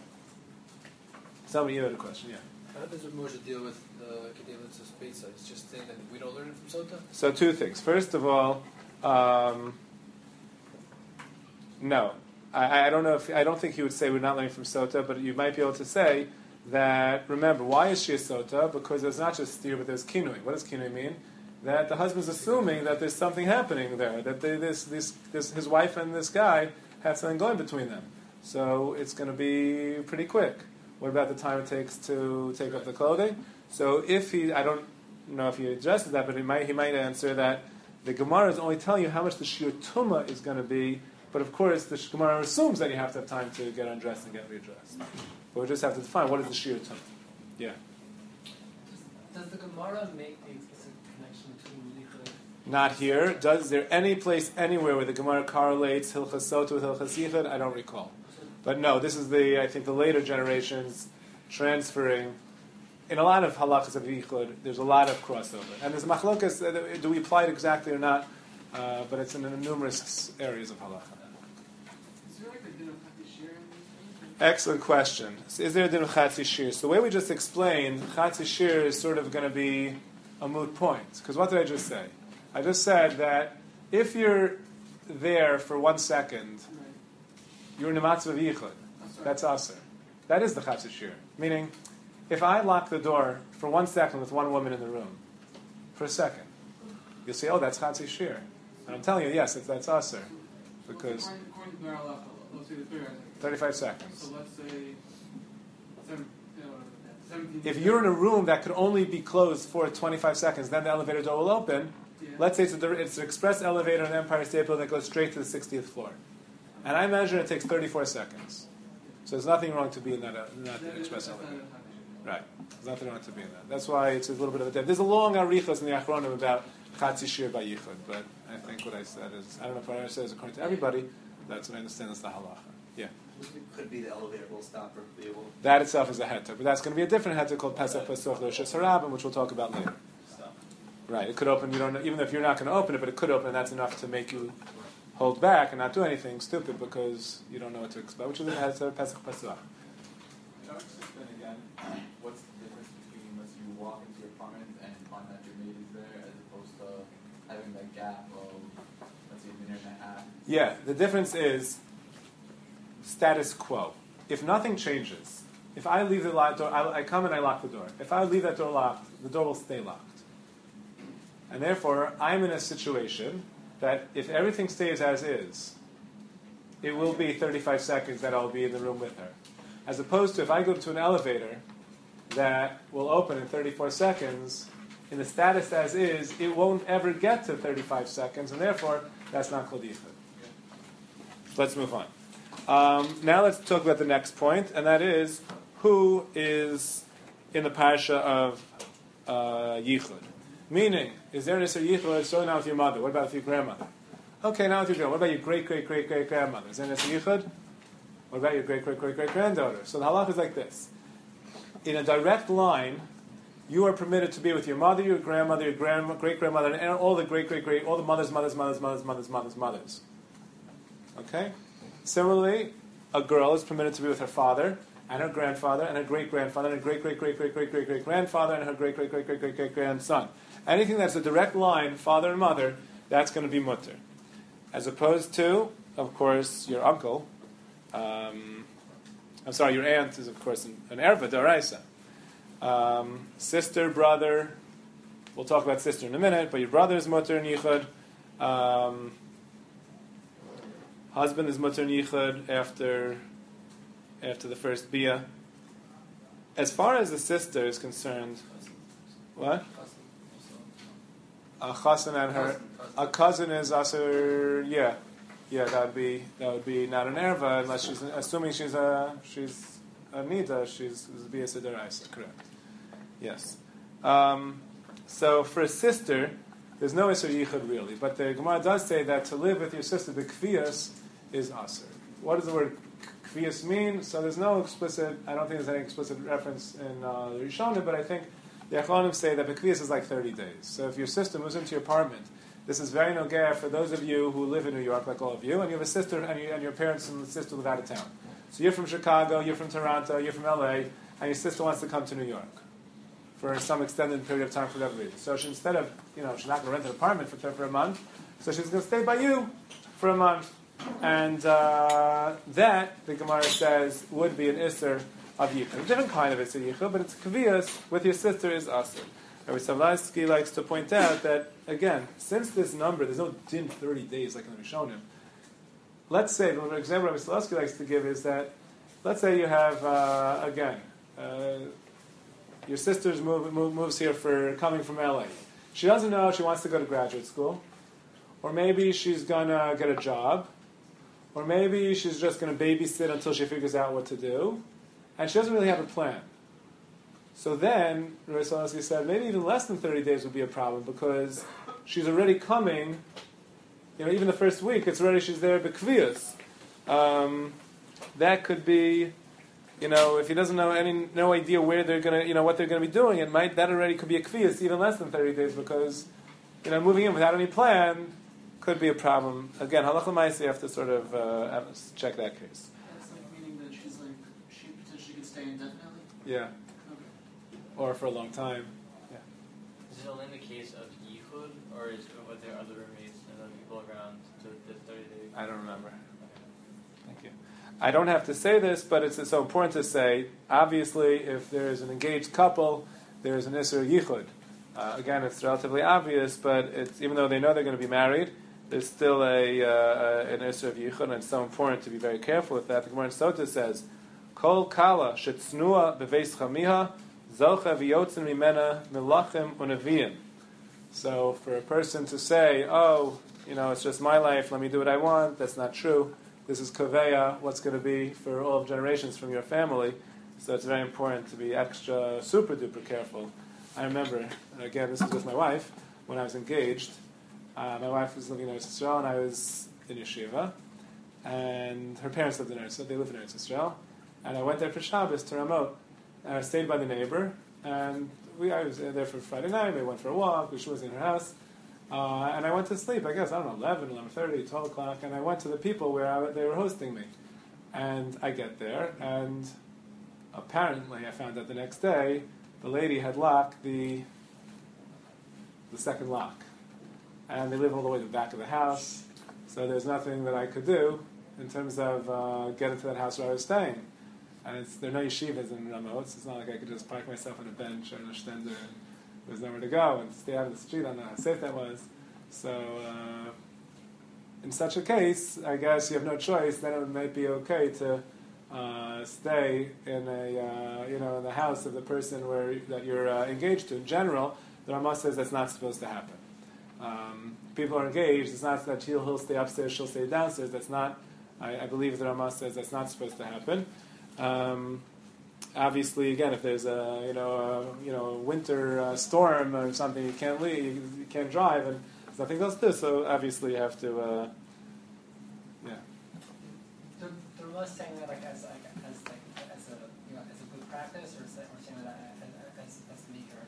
[SPEAKER 1] Somebody, you had a question, yeah.
[SPEAKER 5] How does Moshe deal with the Kedelis of Spesa? It's just saying that we don't learn it from Sota?
[SPEAKER 1] So two things. First of all, um, no. I, I don't know if I don't think he would say we're not learning from Sota, but you might be able to say that, remember, why is she a Sota? Because there's not just steer, but there's kinui. What does kinui mean? That the husband's assuming that there's something happening there, that they, this, this, this, his wife and this guy have something going between them. So it's going to be pretty quick. What about the time it takes to take off the clothing? So if he, I don't know if he addresses that, but he might, he might answer that the Gemara is only telling you how much the shiur tumah is going to be, but of course the Gemara assumes that you have to have time to get undressed and get redressed. But we just have to define what is the shiur tumah. Yeah.
[SPEAKER 6] Does, does the Gemara make a explicit connection between yichud?
[SPEAKER 1] Not here. Does there any place anywhere where the Gemara correlates Hilchas Sota with Hilchas Yichud? I don't recall. But no, this is the, I think, the later generations transferring. In a lot of halachas of Yichud, there's a lot of crossover. And there's machlokas, uh, do we apply it exactly or not? Uh, but it's in, in numerous areas of halacha.
[SPEAKER 6] Is there like a din of chatzi shir in this?
[SPEAKER 1] Excellent question. So is there a din of chatzi shir? So the way we just explained, chatzi shir is sort of going to be a moot point. Because what did I just say? I just said that if you're there for one second, you're in the matzvah of yichud. That's aser. That is the chatzi shir. Meaning, if I lock the door for one second with one woman in the room, for a second, you'll say, oh, that's chatzi shir. And I'm telling you, yes, it's, that's aser. Because
[SPEAKER 6] According to our halacha, let's say the three hours.
[SPEAKER 1] thirty-five seconds.
[SPEAKER 6] So let's say seven, you know, seventeen.
[SPEAKER 1] If you're in a room that could only be closed for twenty-five seconds, then the elevator door will open.
[SPEAKER 6] Yeah.
[SPEAKER 1] Let's say it's, a, it's an express elevator in the Empire State Building that goes straight to the sixtieth floor. And I imagine it takes thirty-four seconds. So there's nothing wrong to be in that, uh, in that
[SPEAKER 6] That is-
[SPEAKER 1] express
[SPEAKER 6] that's not
[SPEAKER 1] elevator.
[SPEAKER 6] a chatzi shir.
[SPEAKER 1] Right. There's nothing wrong to be in that. That's why it's a little bit of a depth. There's a long arichos in the Achronim about chatzi shir by yichud, but I think what I said is, I don't know if what I said is according to everybody, that's what I understand is the halacha. Yeah.
[SPEAKER 7] Could be the elevator will stop or be able
[SPEAKER 1] That itself is a heter, but that's going to be a different heter called Pesach Pesach Rosh Harabim, which we'll talk about later.
[SPEAKER 7] to stop.
[SPEAKER 1] Right. It could open, you don't know, even if you're not going to open it, but it could open, and that's enough to make you hold back and not do anything stupid because you don't know what to expect, which is a heter Pesach Pesach.
[SPEAKER 8] Can I just explain again what's the difference between once you walk into your apartment and find that your maid is there as having that gap of, let's say, a minute and a half.
[SPEAKER 1] Yeah, the difference is status quo. If nothing changes, if I leave the lock door, I, I come and I lock the door. If I leave that door locked, the door will stay locked. And therefore, I'm in a situation that if everything stays as is, it will be thirty-five seconds that I'll be in the room with her. As opposed to if I go to an elevator that will open in thirty-four seconds, in the status as is, it won't ever get to thirty-five seconds, and therefore, that's not Kol Yichud. Let's move on. Um, now let's talk about the next point, and that is, who is in the parasha of uh, Yichud? Meaning, is there an Isser Yichud? It's only now with your mother. What about with your grandmother? Okay, now with your grandmother. What about your great, great, great, great grandmother? Is there an Isser Yichud? What about your great, great, great, great granddaughter? So the halach is like this. In a direct line, you are permitted to be with your mother, your grandmother, your grand, great grandmother, and all the great, great, great, all the mothers, mothers, mothers, mothers, mothers, mothers, mothers. Okay? Similarly, a girl is permitted to be with her father, and her grandfather, and her great-grandfather, and her great-great-great-great-great-great-great-grandfather, and her great-great-great-great-great-great-grandson. Anything that's a direct line, father and mother, that's going to be mutter. As opposed to, of course, your uncle. Um, I'm sorry, your aunt is, of course, an, an erva d'oraisa. Um, sister, brother, we'll talk about sister in a minute, but your brother is mutter and yichud. Um, husband is mutter and yichud after... after the first bia. As far as the sister is concerned, what? A chassan and her, a cousin is aser, yeah, yeah, that would be that would be not an erva unless she's assuming she's a she's a nida, she's bia sederaisa, correct? Yes. Um, so for a sister, there's no iser yichud really, but the Gemara does say that to live with your sister, the kfiyas is aser. What does the word kfiyas mean? So there's no explicit, I don't think there's any explicit reference in uh, the Rishonim, but I think the Achronim say that kfiyas is like thirty days. So if your sister moves into your apartment, this is very nogea for those of you who live in New York, like all of you, and you have a sister, and, you, and your parents and sister live out of town. So you're from Chicago, you're from Toronto, you're from L A, and your sister wants to come to New York for some extended period of time for whatever reason. So she, instead of, you know, she's not going to rent an apartment for, for a month, so she's going to stay by you for a month. And uh, that, the Gemara says, would be an Isser of Yichud. A different kind of Isser Yichud, but it's Kaviyas with your sister is Asr. Rabbi Savlansky likes to point out that, again, since this number, there's no din thirty days like in the Rishonim. Let's say, the example Rabbi Savlansky likes to give is that, let's say you have, uh, again, uh, your sister's move, move, moves here for coming from L A. She doesn't know she wants to go to graduate school, or maybe she's going to get a job, or maybe she's just going to babysit until she figures out what to do, and she doesn't really have a plan. So then, Rabbi Savlansky said, maybe even less than thirty days would be a problem, because she's already coming, you know, even the first week, it's already, she's there b'kviyas. Um, that could be, you know, if he doesn't know any, no idea where they're going to, you know, what they're going to be doing, it might, that already could be a kviyas, even less than thirty days, because, you know, moving in without any plan could be a problem. Again, halacha l'maaseh, you have to sort of uh, check that case.
[SPEAKER 3] That's like meaning that she's like, she potentially could stay indefinitely?
[SPEAKER 1] Yeah.
[SPEAKER 3] Okay.
[SPEAKER 1] Or for a long time. Yeah.
[SPEAKER 2] Is it only in the case of Yichud, or is were there other roommates and other people around to the thirty days?
[SPEAKER 1] I don't remember. Thank you. I don't have to say this, but it's so important to say, obviously, if there is an engaged couple, there is an Isser Yichud. Uh, again, it's relatively obvious, but it's, even though they know they're going to be married, there's still a, uh, an Isser of Yichud, and it's so important to be very careful with that. The Gemara in Sota says, Kol kala shetznuah beveis chamiha zocha v'yotzen mimena milachim unaviyim. So for a person to say, oh, you know, it's just my life, let me do what I want, that's not true. This is kaveya, what's going to be for all of generations from your family. So it's very important to be extra, super duper careful. I remember, again, this was with my wife, when I was engaged. Uh, my wife was living in Eretz Yisrael, and I was in Yeshiva. And her parents lived in Eretz Yisrael, they lived in Eretz Yisrael. And I went there for Shabbos to Ramot. And I stayed by the neighbor, and we, I was there for Friday night, we went for a walk, she was in her house. Uh, and I went to sleep, I guess, I don't know, eleven, eleven thirty, twelve o'clock, and I went to the people where I, they were hosting me. And I get there, and apparently I found out the next day, the lady had locked the the second lock. and they live all the way to the back of the house. So there's nothing that I could do in terms of uh, getting to that house where I was staying. And it's, there are no yeshivas in Ramot, so it's not like I could just park myself on a bench or in a stender and there's nowhere to go and stay out of the street. I don't know how safe that was. So uh, in such a case, I guess you have no choice. Then it might be okay to uh, stay in a uh, you know in the house of the person where that you're uh, engaged to. In general, the Ramah says that's not supposed to happen. Um, people are engaged. It's not that he'll, he'll stay upstairs, she'll stay downstairs. That's not. I, I believe the Ramah says that's not supposed to happen. Um, obviously, again, if there's a you know a, you know a winter uh, storm or something, you can't leave, you, you can't drive, and there's nothing else to do. So obviously, you have to. Uh, yeah.
[SPEAKER 6] The the Ramah saying that like as like as like as a you know as a good practice, or, say, or saying that as as, as the maker.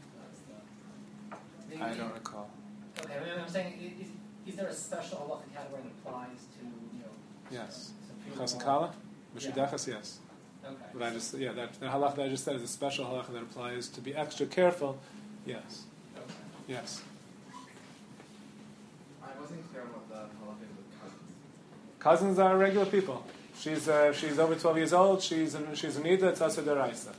[SPEAKER 6] Maybe,
[SPEAKER 1] I don't recall.
[SPEAKER 6] Okay, I mean, I'm saying, is, is there a special halacha category that applies to, you know...
[SPEAKER 1] Yes.
[SPEAKER 6] Some
[SPEAKER 1] Chasakala? Mishidachas, yes.
[SPEAKER 6] Okay.
[SPEAKER 1] But I just, yeah, that the halacha that I just said is a special halacha that applies to be extra careful. Yes.
[SPEAKER 6] Okay.
[SPEAKER 1] Yes.
[SPEAKER 8] I wasn't clear what the halacha is with cousins.
[SPEAKER 1] Cousins are regular people. She's uh, she's over twelve years old. She's an, she's an Ida. It's Asa Deraisa.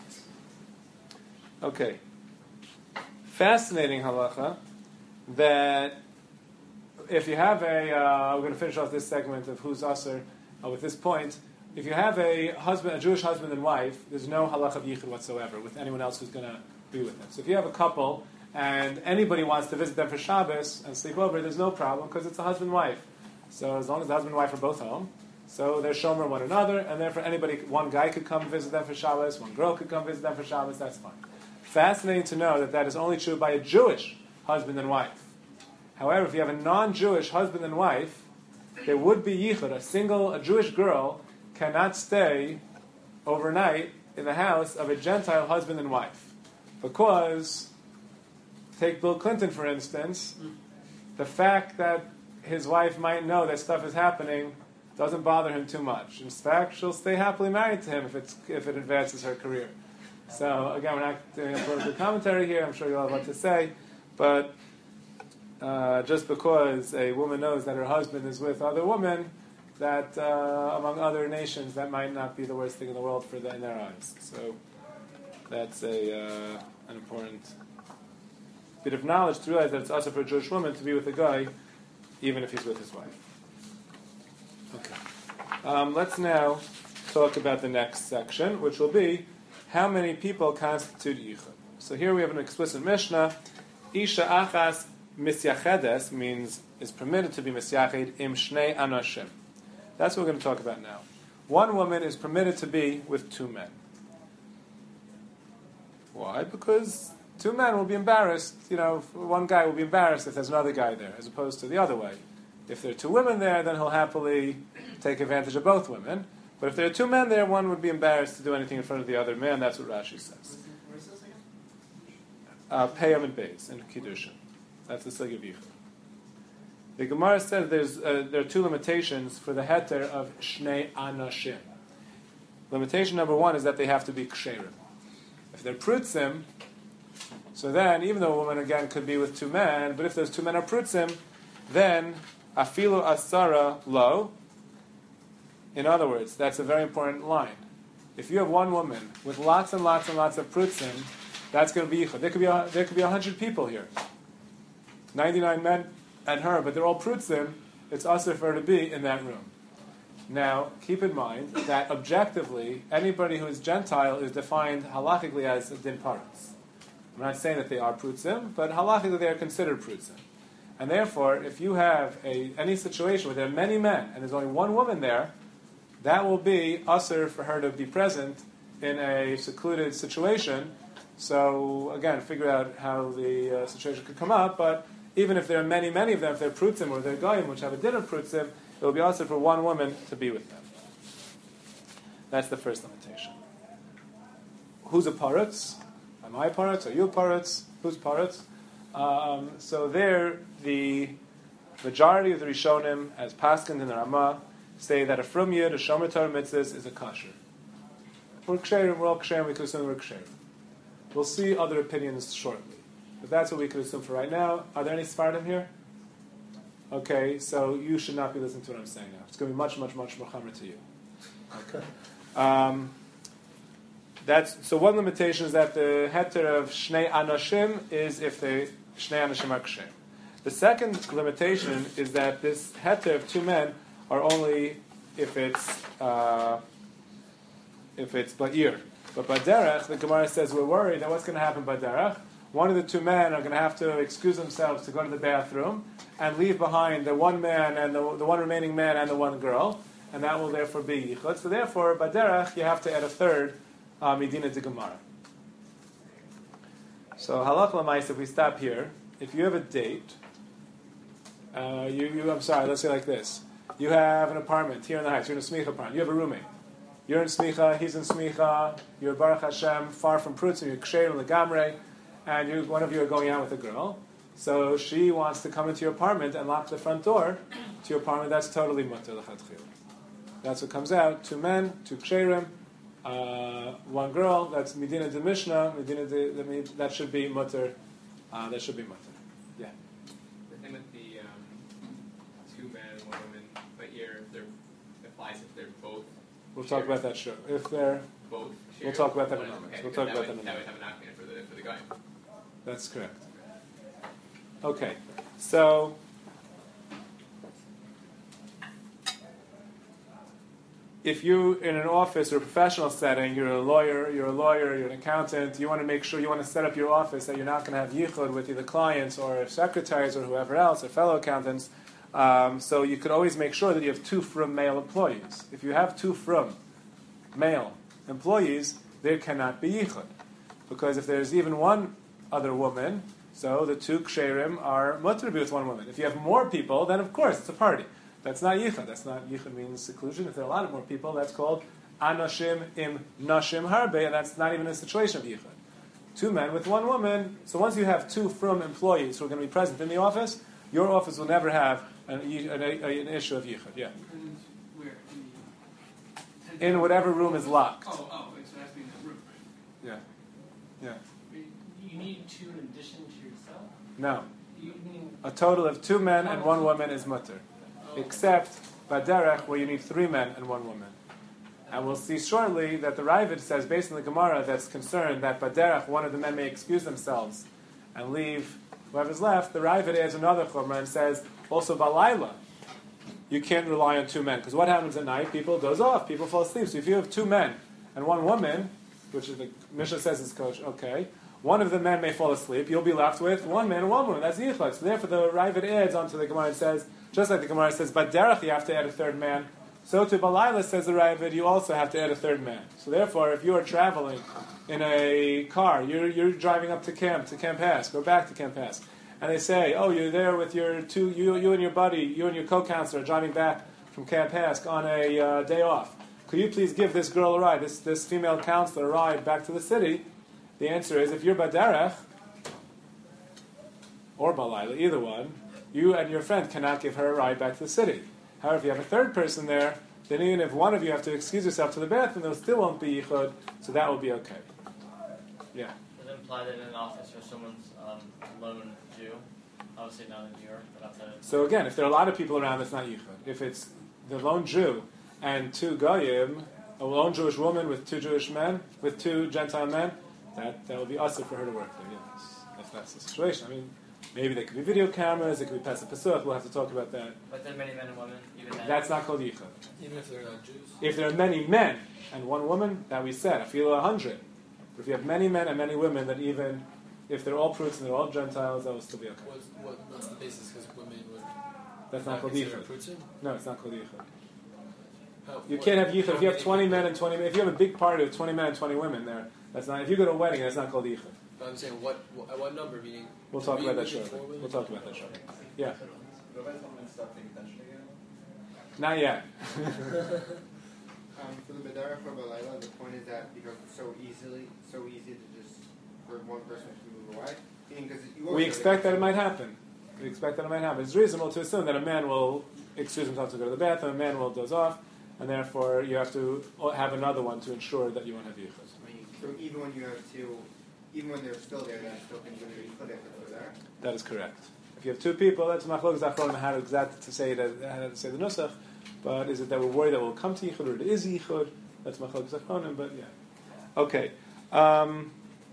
[SPEAKER 1] Okay. Fascinating halacha that if you have a, uh, we're going to finish off this segment of who's Aser uh, with this point. If you have a husband, a Jewish husband and wife, there's no halacha of yichud whatsoever with anyone else who's going to be with them. So if you have a couple and anybody wants to visit them for Shabbos and sleep over, there's no problem because it's a husband and wife. So as long as the husband and wife are both home, so they're shomer one another, and therefore anybody, one guy could come visit them for Shabbos, one girl could come visit them for Shabbos, that's fine. Fascinating to know that that is only true by a Jewish husband and wife. However, if you have a non-Jewish husband and wife, there would be yichud. A single, a Jewish girl cannot stay overnight in the house of a Gentile husband and wife. Because, take Bill Clinton for instance, the fact that his wife might know that stuff is happening doesn't bother him too much. In fact, she'll stay happily married to him if, it's, if it advances her career. So, again, we're not doing a political commentary here. I'm sure you'll have what to say. But uh, just because a woman knows that her husband is with other women, that uh, among other nations, that might not be the worst thing in the world for the, in their eyes. So that's a uh, an important bit of knowledge to realize that it's also for a Jewish woman to be with a guy, even if he's with his wife. Okay. Um, let's now talk about the next section, which will be how many people constitute yichud. So here we have an explicit Mishnah. Isha achas misyachedes means is permitted to be misyached im shnei anashim. That's what we're going to talk about now. One woman is permitted to be with two men. Why? Because two men will be embarrassed. You know, one guy will be embarrassed if there's another guy there, as opposed to the other way. If there are two women there, then he'll happily take advantage of both women. But if there are two men there, one would be embarrassed to do anything in front of the other man. That's what Rashi says.
[SPEAKER 3] Where is this again?
[SPEAKER 1] Uh, Peyam and Beis and Kiddushin. That's the Slig of Yichud. The Gemara says there's, uh, there are two limitations for the heter of Shnei Anashim. Limitation number one is that they have to be ksherim. If they're prutzim, so then, even though a woman, again, could be with two men, but if those two men are prutzim, then afilu asara lo. In other words, that's a very important line. If you have one woman with lots and lots and lots of prutzim, that's going to be yichud. There could be a, there could be a hundred people here, ninety-nine men and her, but they're all prutzim. It's usher for her to be in that room. Now, keep in mind that objectively, anybody who is Gentile is defined halachically as a din paritz. I'm not saying that they are prutzim, but halachically they are considered prutzim. And therefore, if you have a any situation where there are many men and there's only one woman there, that will be usher for her to be present in a secluded situation. So, again, figure out how the uh, situation could come up, but even if there are many, many of them, if they're prutzim or they're goyim, which have a din of prutzim, it will be usher for one woman to be with them. That's the first limitation. Who's a paritz? Am I a paritz? Are you a paritz? Who's paritz? Um, so there, the majority of the Rishonim, as Paskin and the Ramah, say that a frum yid, a shomer Torah mitzvahs, is a kasher. We're ksherim, we're all ksherim, we could assume we're ksherim. We'll see other opinions shortly. But that's what we could assume for right now. Are there any Sfardim here? Okay, so you should not be listening to what I'm saying now. It's going to be much, much, much more chamer to you. Okay. Um, that's so. One limitation is that the heter of shnei anashim is if the shnei anashim are kshem. The second limitation is that this heter of two men are only if it's uh, if it's ba'ir. But baderech, the Gemara says we're worried that what's going to happen baderech. One of the two men are going to have to excuse themselves to go to the bathroom and leave behind the one man and the, the one remaining man and the one girl, and that will therefore be yichud. So therefore, baderech, you have to add a third uh, medina de Gemara. So halach l'mais, if we stop here, if you have a date, uh, you, you, I'm sorry, let's say like this. You have an apartment here in the Heights, you're in a smicha apartment, you have a roommate. You're in smicha, he's in smicha, you're Baruch Hashem, far from prutzim, you're ksher and legamrei, and you, one of you are going out with a girl, so she wants to come into your apartment and lock the front door to your apartment. That's totally mutter l'chatchil. That's what comes out. Two men, two ksherim, uh, one girl. That's medina de mishnah. Medina de, that should be mutter. Uh, that should be mutter. Yeah.
[SPEAKER 8] The thing with the um, two men and one woman, but here they're applies if they're both.
[SPEAKER 1] We'll talk about that sure. If they're
[SPEAKER 8] both.
[SPEAKER 1] We'll talk about that in a
[SPEAKER 8] One is-
[SPEAKER 1] moment.
[SPEAKER 8] okay,
[SPEAKER 1] We'll
[SPEAKER 8] because
[SPEAKER 1] talk about
[SPEAKER 8] would,
[SPEAKER 1] that in a
[SPEAKER 8] That
[SPEAKER 1] moment.
[SPEAKER 8] would have an afghan for the for the guy.
[SPEAKER 1] That's correct. Okay, so if you in an office or a professional setting, you're a lawyer, you're a lawyer, you're an accountant, you want to make sure you want to set up your office that you're not going to have yichud with either clients or secretaries or whoever else or fellow accountants. Um, so you could always make sure that you have two from male employees. If you have two from male employees, there cannot be yichud, because if there's even one other woman, so the two ksherim are mutter to be with one woman. If you have more people, then of course it's a party. That's not yichud. That's not yichud means seclusion. If there are a lot of more people, that's called anashim im nashim harbe, and that's not even a situation of yichud. Two men with one woman. So once you have two from employees who are going to be present in the office, your office will never have an, an, an issue of yichud. Yeah.
[SPEAKER 9] And where? In, the
[SPEAKER 1] In whatever room is locked.
[SPEAKER 9] Oh, oh, wait, so it has to be in that room, right?
[SPEAKER 1] Yeah. Yeah.
[SPEAKER 6] You need two in addition to yourself?
[SPEAKER 1] No.
[SPEAKER 6] You mean,
[SPEAKER 1] A total of two men and one woman is mutter. Except baderech, where you need three men and one woman. And we'll see shortly that the Ravid says, based on the Gemara, that's concerned that baderech, one of the men may excuse themselves and leave whoever's left. The Ravid adds another chumrah and says, also balayla, you can't rely on two men. Because what happens at night? People doze off, people fall asleep. So if you have two men and one woman, which is the Mishnah says is kosher, okay, one of the men may fall asleep, you'll be left with one man and one woman. That's yichud. So therefore the Ravid adds onto the Gemara and says, just like the Gemara says, but derech you have to add a third man, so to balayla, says the Ravid, you also have to add a third man. So therefore, if you are traveling in a car, you're, you're driving up to camp, to Camp Hask, or back to Camp Hask, and they say, oh, you're there with your two, you, you and your buddy, you and your co-counselor driving back from Camp Hask on a uh, day off. Could you please give this girl a ride, this, this female counselor a ride back to the city? The answer is, if you're baderech, or balayla, either one, you and your friend cannot give her a ride back to the city. However, if you have a third person there, then even if one of you have to excuse yourself to the bathroom, there still won't be yichud, so that will be okay. Yeah.
[SPEAKER 2] Does it imply that in an office where someone's um, lone Jew, obviously not in New York, but outside of...
[SPEAKER 1] So again, if there are a lot of people around, it's not yichud. If it's the lone Jew and two goyim, a lone Jewish woman with two Jewish men, with two Gentile men, that, that will be usher for her to work there, yes. If that's the situation. I mean, maybe there could be video cameras, there could be Pesach Pesach, we'll have to talk about that.
[SPEAKER 2] But there are many men and women, even then.
[SPEAKER 1] That's not called yichud.
[SPEAKER 5] Even if they're not Jews.
[SPEAKER 1] If there are many men and one woman, that we said, I feel a hundred. But if you have many men and many women, then even if they're all pruts and they're all Gentiles, that will still be okay.
[SPEAKER 5] What's, what, what's the basis? Because women would
[SPEAKER 1] That's not called
[SPEAKER 5] consider
[SPEAKER 1] yichud.
[SPEAKER 5] prutzim?
[SPEAKER 1] No, it's not called yichud.
[SPEAKER 5] How-
[SPEAKER 1] You
[SPEAKER 5] what-
[SPEAKER 1] can't have
[SPEAKER 5] how
[SPEAKER 1] yichud. If you have
[SPEAKER 5] many
[SPEAKER 1] twenty
[SPEAKER 5] people-
[SPEAKER 1] men and twenty men, if you have a big party with twenty men and twenty women there, that's not, if you go to a wedding, that's not called yichud.
[SPEAKER 5] But I'm saying, what, what, at what number? Meaning,
[SPEAKER 1] We'll talk
[SPEAKER 5] three
[SPEAKER 1] about that
[SPEAKER 5] women,
[SPEAKER 1] shortly.
[SPEAKER 5] four women?
[SPEAKER 1] We'll talk about that shortly. Yeah.
[SPEAKER 4] What about someone stop paying attention again?
[SPEAKER 1] Not yet.
[SPEAKER 4] Um, for the Badara for Balayla, the point is that because it's so easily, so easy to just, for one person to move away, meaning because you
[SPEAKER 1] We expect that it might happen. We expect that it might happen. It's reasonable to assume that a man will excuse himself to go to the bathroom, a man will doze off, and therefore you have to have another one to ensure that you won't have yichud.
[SPEAKER 4] I mean, so even when you have two, even when they're still there, they're still considered yichud if they're there.
[SPEAKER 1] That is correct. If you have two people, that's machlokes achronim how to exactly to say that how to say the nusach. But is it that we're worried that we'll come to yichud or it is yichud? That's machlokes achronim. But yeah, okay. Um,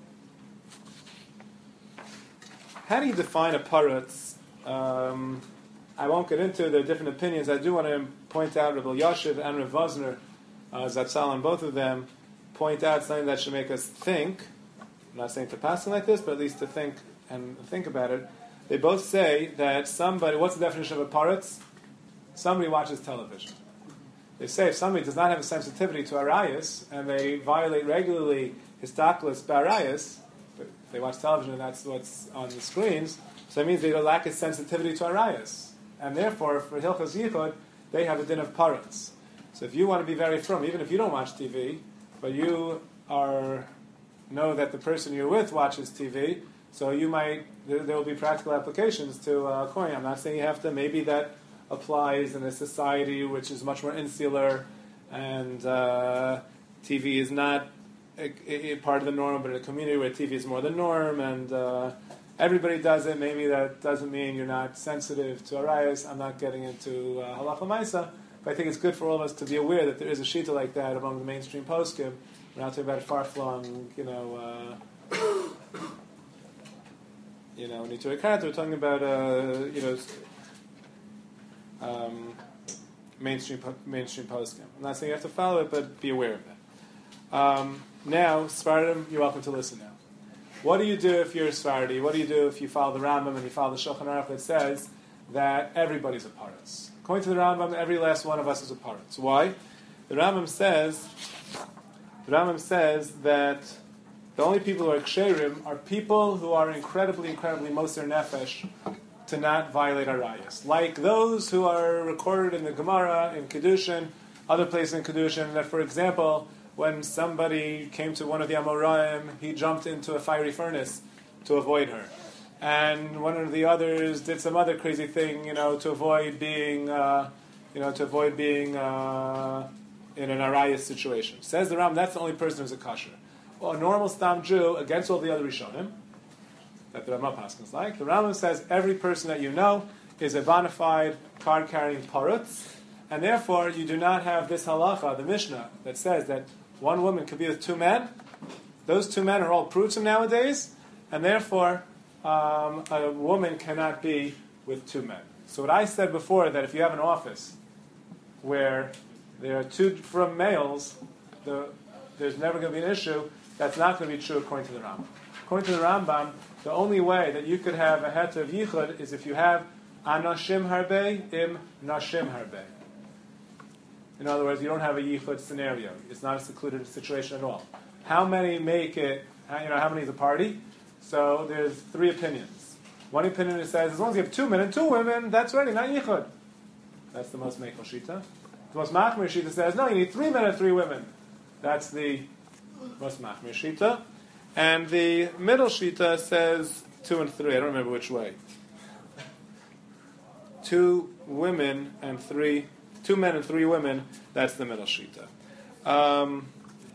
[SPEAKER 1] how do you define a paratz? Um, I won't get into the different opinions. I do want to point out Rabbi Yashiv and Rav Vosner, uh, Zatzal, and both of them point out something that should make us think. I'm not saying to pass like this, but at least to think and think about it. They both say that somebody, what's the definition of a paratz? Somebody watches television. They say if somebody does not have a sensitivity to arayas, and they violate regularly histaklis barayas, but if they watch television and that's what's on the screens, so that means they lack a sensitivity to arayas. And therefore, for Hilchos Yichud, they have a din of paratz. So if you want to be very firm, even if you don't watch T V, but you are know that the person you're with watches T V, so you might, there, there will be practical applications to uh, Kohen. I'm not saying you have to, maybe that applies in a society which is much more insular, and uh, T V is not a, a part of the norm, but in a community where T V is more the norm, and uh, everybody does it, maybe that doesn't mean you're not sensitive to arayas. I'm not getting into uh, halacha maisa, but I think it's good for all of us to be aware that there is a shita like that among the mainstream poskim. We're not talking about far-flung, you know, uh, you know, Nitur Karat. We're talking about, uh, you know, um, mainstream mainstream poskim. I'm not saying you have to follow it, but be aware of that. Um, now, Sfaradim, you're welcome to listen now. What do you do if you're a Sephardi? What do you do if you follow the Rambam and you follow the Shulchan Aruch that says that everybody's a paratz? According to the Rambam, every last one of us is a paratz. Why? The Rambam says, the Rambam says that the only people who are ksherim are people who are incredibly, incredibly moser nefesh to not violate arayas. Like those who are recorded in the Gemara, in Kedushin, other places in Kedushin, that, for example, when somebody came to one of the Amoraim, he jumped into a fiery furnace to avoid her. And one of the others did some other crazy thing, you know, to avoid being, uh, you know, to avoid being uh, in an arayas situation. Says the Ram, that's the only person who's a kasher. Well, a normal Stam Jew, against all the other Rishonim, that the Ramah Paskin is like, the Rambam says every person that you know is a bona fide card-carrying parutz, and therefore you do not have this halacha, the Mishnah, that says that one woman could be with two men. Those two men are all prutzim nowadays, and therefore um, a woman cannot be with two men. So what I said before, that if you have an office where there are two from males, the, there's never going to be an issue, that's not going to be true according to the Rambam. According to the Rambam, the only way that you could have a heter of yichud is if you have anashim harbe im nashim harbe. In other words, you don't have a yichud scenario. It's not a secluded situation at all. How many make it, you know, how many is a party? So there's three opinions. One opinion that says, as long as you have two men and two women, that's ready, not yichud. That's the most mekel shita. The most machmir shita says, no, you need three men and three women. That's the most machmir shita. And the middle shita says two and three. I don't remember which way. Two women and three, two men and three women, that's the middle shita. Um,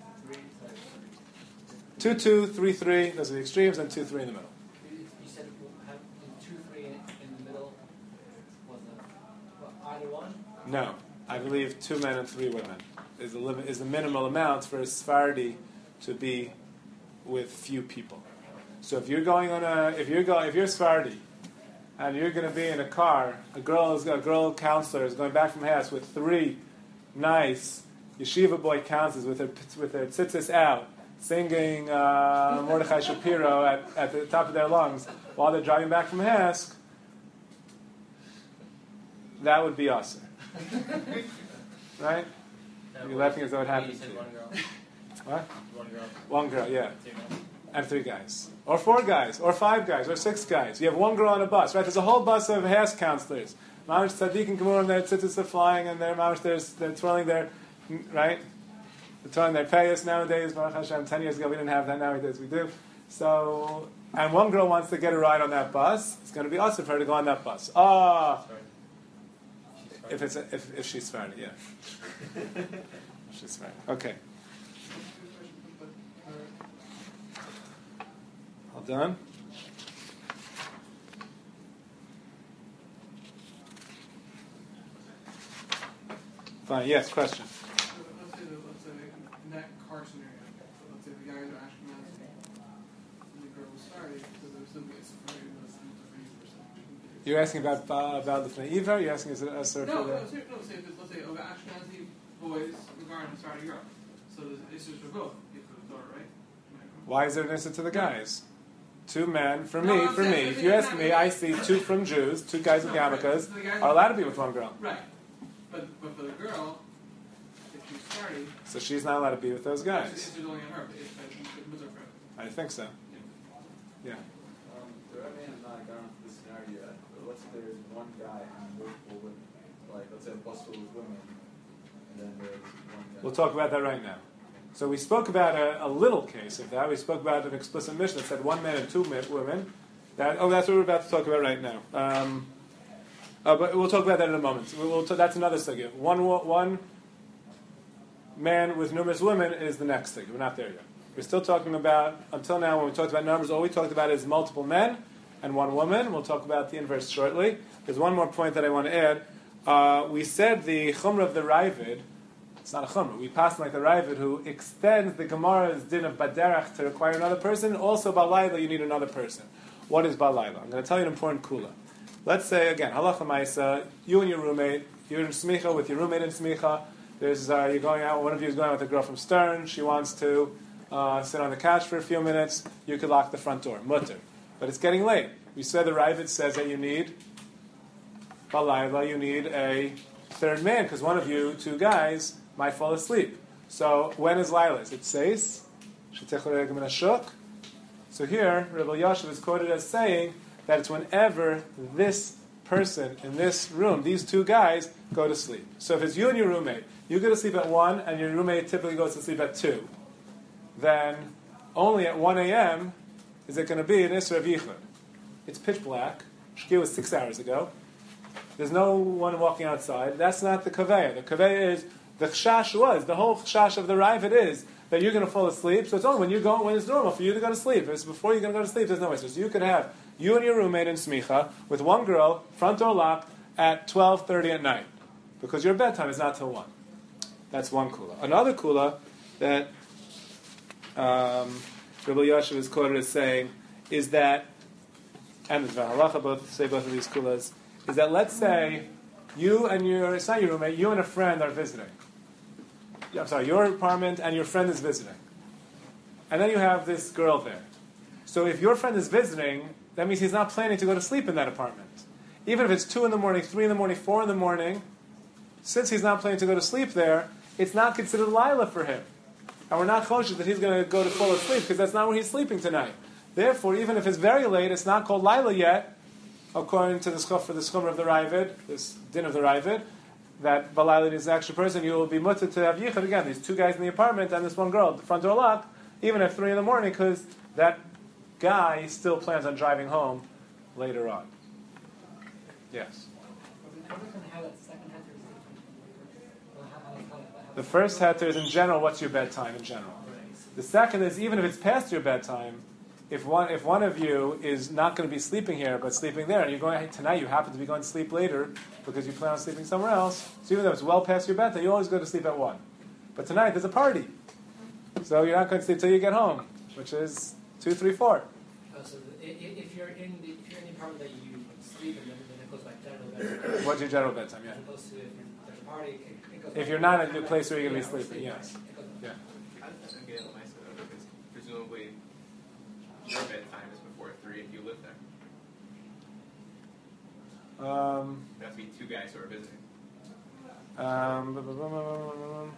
[SPEAKER 1] two, two, three, three, those are the extremes, and two, three in the middle.
[SPEAKER 6] You said have two, three in, in the middle was a, what, either one?
[SPEAKER 1] No, I believe two men and three women is the limit, is the minimal amount for a Sephardi to be with few people. So if you're going on a, if you're going, if you're Sephardi, and you're going to be in a car, a girl is a girl counselor is going back from house with three nice yeshiva boy counselors with their with their tzitzis out, singing uh, Mordechai Shapiro at, at the top of their lungs while they're driving back from Hask, that would be awesome. Right?
[SPEAKER 2] No,
[SPEAKER 1] You're laughing as though it happened
[SPEAKER 2] you
[SPEAKER 1] to
[SPEAKER 2] said
[SPEAKER 1] you.
[SPEAKER 2] one girl.
[SPEAKER 1] What?
[SPEAKER 2] One girl.
[SPEAKER 1] One girl, yeah.
[SPEAKER 2] Two men.
[SPEAKER 1] And three guys. Or four guys, or five guys, or six guys. You have one girl on a bus, right? There's a whole bus of Hask counselors. Mamish Tzaddik and Gemurim, their tzitzis are flying, and they're Mamish, they're, they're twirling their, right? They're twirling their payas nowadays. Baruch Hashem, ten years ago we didn't have that, nowadays we do. So, and one girl wants to get a ride on that bus. It's going to be awesome for her to go on that bus. Ah,
[SPEAKER 2] Sorry.
[SPEAKER 1] if it's a, if if she's Sephardi, yeah. She's Sephardi. Okay. done. Fine. Yes. Question.
[SPEAKER 9] So let's say, that, let's say in that car scenario, let's say the guys are Ashkenazi and the girl is Sephardi, so there's still be a Sephardi and a Sephardi person.
[SPEAKER 1] You're asking about uh, about the Fnei Iver? You're asking is it a sort
[SPEAKER 9] No,
[SPEAKER 1] of
[SPEAKER 9] no, say, no, say if it's, let's say, of Ashkenazi boys regarding a Sephardi girl. So there's issues for both, if it was daughter, right?
[SPEAKER 1] Why is there an issue to the guys? Two men, for
[SPEAKER 9] No,
[SPEAKER 1] me,
[SPEAKER 9] I'm
[SPEAKER 1] for
[SPEAKER 9] saying-
[SPEAKER 1] me.
[SPEAKER 9] I'm
[SPEAKER 1] If
[SPEAKER 9] saying
[SPEAKER 1] you
[SPEAKER 9] it's
[SPEAKER 1] ask
[SPEAKER 9] not-
[SPEAKER 1] me, I see two from Jews, two guys with
[SPEAKER 9] No, right.
[SPEAKER 1] yarmulkes,
[SPEAKER 9] So the guys-
[SPEAKER 1] are allowed to be with one girl.
[SPEAKER 9] Right. But but for the girl, if she's Sephardi,
[SPEAKER 1] So she's not allowed to be with those
[SPEAKER 9] it's,
[SPEAKER 1] guys.
[SPEAKER 9] it's only on her, but it's it's Mizrach for her.
[SPEAKER 1] I think so. Yeah.
[SPEAKER 10] Um, the Rebbe has not gone into this scenario yet, but let's say there's one guy and multiple women. Like, let's say a bus full of women, and then there's one guy.
[SPEAKER 1] We'll talk about that right now. So we spoke about a, a little case of that. We spoke about an explicit mission that said one man and two men, women. That oh, that's what we're about to talk about right now. Um, uh, but we'll talk about that in a moment. We will t- that's another sugya. One wo- one man with numerous women is the next sugya. We're not there yet. We're still talking about, until now, when we talked about numbers, all we talked about is multiple men and one woman. We'll talk about the inverse shortly. There's one more point that I want to add. Uh, we said the chumrah of the Ravid. It's not a chumrah. We pass like the Ravid who extends the Gemara's din of baderach to require another person. Also, balayla, you need another person. What is balayla? I'm going to tell you an important kula. Let's say, again, halacha ma'isa, you and your roommate, you're in smicha with your roommate in smicha. There's, uh, you're going out, one of you is going out with a girl from Stern. She wants to uh, sit on the couch for a few minutes. You could lock the front door. Mutter. But it's getting late. We said the Ravid says that you need balayla, you need a third man, because one of you, two guys, might fall asleep. So when is Lila? It says, so here, Rebbe Yashiv is quoted as saying that it's whenever this person in this room, these two guys, go to sleep. So if it's you and your roommate, you go to sleep at one, and your roommate typically goes to sleep at two, then only at one a.m. is it going to be an Isra of Yichud. It's pitch black. Shkia was six hours ago. There's no one walking outside. That's not the kaveya. The kaveya is, the chashash was, the whole chashash of the Ravid is that you're going to fall asleep. So it's only when you go, when it's normal for you to go to sleep. If it's before you're going to go to sleep, there's no way. So you could have you and your roommate in smicha with one girl, front door locked, at twelve thirty at night. Because your bedtime is not till one. That's one kula. Another kula that um, Rabbi Yashiv is quoted as saying is that, and the Zvar Halacha both say both of these kulas, is that let's say you and your, it's not your roommate, you and a friend are visiting. I'm sorry, your apartment and your friend is visiting. And then you have this girl there. So if your friend is visiting, that means he's not planning to go to sleep in that apartment. Even if it's two in the morning, three in the morning, four in the morning, since he's not planning to go to sleep there, it's not considered Lila for him. And we're not choshed that he's going to go to fall asleep because that's not where he's sleeping tonight. Therefore, even if it's very late, it's not called Lila yet, according to the schuf for the schumr of the Ravid, this din of the Ravid, that Balayla is an extra person, you will be mutter to have yichud again. These two guys in the apartment and this one girl, the front door locked, even at three in the morning, because that guy still plans on driving home later on. Yes. The first heter is in general, what's your bedtime in general? The second is, even if it's past your bedtime, if one if one of you is not going to be sleeping here but sleeping there, and you're going hey, tonight, you happen to be going to sleep later because you plan on sleeping somewhere else. So even though it's well past your bedtime, you always go to sleep at one. But tonight there's a party, so you're not going to sleep till you get home, which is two, three, four.
[SPEAKER 6] Oh, so the, if you're in the if you're in the apartment that you sleep in, then it goes by general bedtime.
[SPEAKER 1] What's your general bedtime? Yeah.
[SPEAKER 6] As opposed to if you're at the party, it, it goes
[SPEAKER 1] If
[SPEAKER 6] by
[SPEAKER 1] you're not at the place where you're going to be sleeping, yes. Yeah.
[SPEAKER 8] How does that get nice though? Because presumably your bedtime is before three if you live there.
[SPEAKER 1] Um,
[SPEAKER 8] There has to be two guys who are visiting.
[SPEAKER 1] um, bu- bu- bu- bu- bu-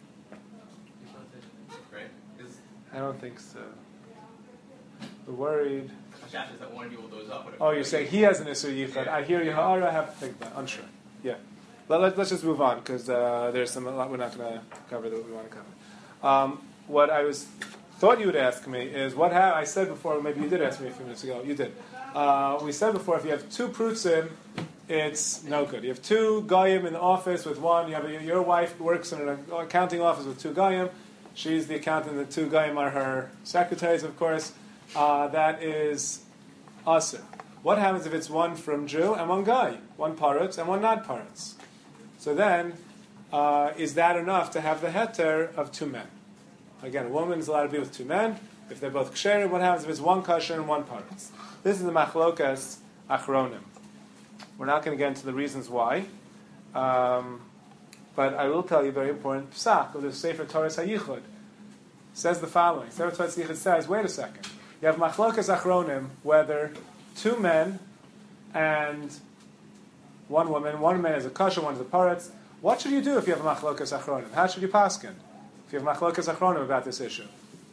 [SPEAKER 8] Right? Is
[SPEAKER 1] I don't think so. We're worried.
[SPEAKER 8] Hashash is that one of you will doze off.
[SPEAKER 1] Oh, you're saying he has an Isur Yichud. I hear you. Oh, I have to think that. Unsure. Yeah. Let, let, let's just move on because uh, there's some a lot we're not going to cover that we want to cover. Um, what I was thought you would ask me is what ha- I said before. Maybe you did ask me a few minutes ago. You did. Uh, we said before if you have two prutzim, it's no good. You have two goyim in the office with one. You have a, your wife works in an accounting office with two goyim. She's the accountant. The two goyim are her secretaries, of course. uh, that is asr. What happens if it's one from Jew and one guy, one paretz and one not paretz? So then, uh, is that enough to have the heter of two men? Again, a woman is allowed to be with two men. If they're both ksherim, what happens if it's one kasher and one paretz? This is the machlokas achronim. We're not going to get into the reasons why, um, but I will tell you a very important psak of the Sefer Torah HaYichud. Says the following. Sefer Torah HaYichud says, wait a second. You have machlokas achronim, whether two men and one woman, one man is a kasher, one is a paretz. What should you do if you have a machlokas achronim? How should you paskin if you have machlokas achronim about this issue?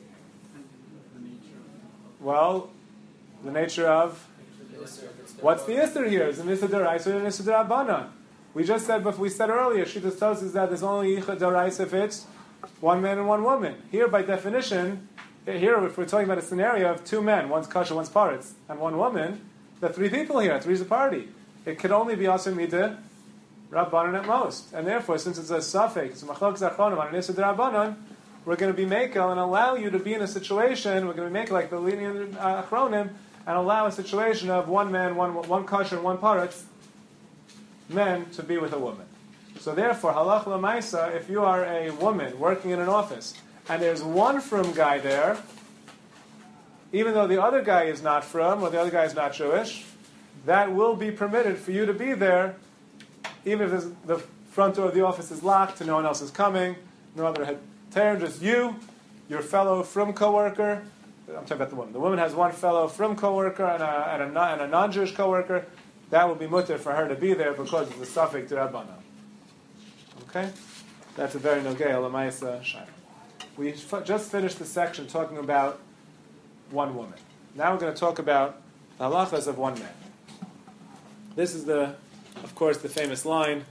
[SPEAKER 1] Well, the nature of what's the Isser here? Is it Isser D'Oraisa or Isser D'Rabbanan? We just said, but we said earlier, Shittas tells us that there's only Yichud D'Oraisa if it's one man and one woman. Here, by definition, here if we're talking about a scenario of two men, one's kasher, one's paretz, and one woman, there are three people here. Three's a party. It could only be Asur Midah Rabbanan at most, and therefore, since it's a suffix, it's a machlok zachonim on an Isser D'Rabbanan, we're going to be makel and allow you to be in a situation. We're going to be makel like the lenient uh, achronim, and allow a situation of one man, one one kasher, and one paretz, men to be with a woman. So therefore, halach l'maisa, if you are a woman working in an office and there's one from guy there, even though the other guy is not from or the other guy is not Jewish, that will be permitted for you to be there, even if the front door of the office is locked and no one else is coming, no other head tear, just you, your fellow from coworker. I'm talking about the woman. The woman has one fellow from coworker and a, and a, and a non-Jewish coworker. That will be mutter for her to be there because it's a suffix to Rabbana. Okay? That's a very nogei l'maisa shayla. We f- just finished the section talking about one woman. Now we're going to talk about the halachas of one man. This is the, of course, the famous line,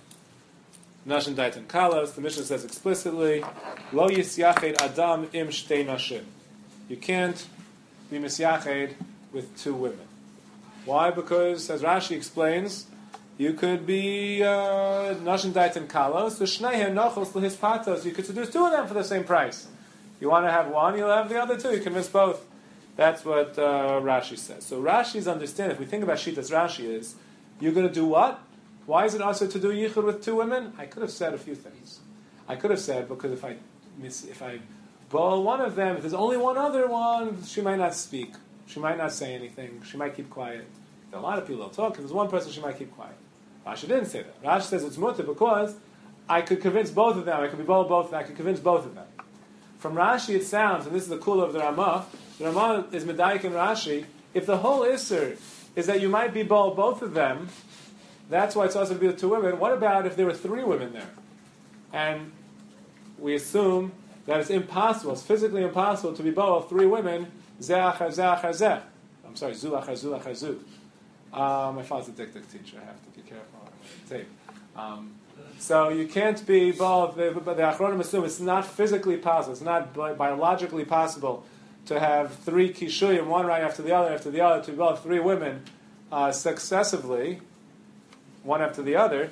[SPEAKER 1] Nashim Daitan Kalos. The Mishnah says explicitly, Lo yisyached Adam im shtei nashim. You can't be misyached with two women. Why? Because, as Rashi explains, you could be Nashim Daitan Kalos, the Shneihen Nochos Lehis Patos. You could seduce two of them for the same price. You want to have one, you'll have the other two. You can miss both. That's what uh, Rashi says. So Rashi's understand, if we think about Shitas Rashi is, you're going to do what? Why is it also to do yichud with two women? I could have said a few things. I could have said, because if I miss, if I bowl one of them, if there's only one other one, she might not speak. She might not say anything. She might keep quiet. If a lot of people will talk. If there's one person, she might keep quiet. Rashi didn't say that. Rashi says it's mutter because I could convince both of them. I could be bold both of them. I could convince both of them. From Rashi it sounds, and this is the kula of the Ramah, the Ramah is medayik in Rashi, if the whole Isser is that you might be bold both of them, that's why it's also to be with two women. What about if there were three women there? And we assume that it's impossible, it's physically impossible to be both three women, zeh achar zeh achar zeh. I'm sorry, zu achar zu achar zu. Um, my father's a diktuk teacher, I have to be careful on my tape. Um, so you can't be both, but the Achronim assume it's not physically possible, it's not bi- biologically possible to have three kishuyim, one right after the other, after the other, to be both three women uh, successively, one after the other.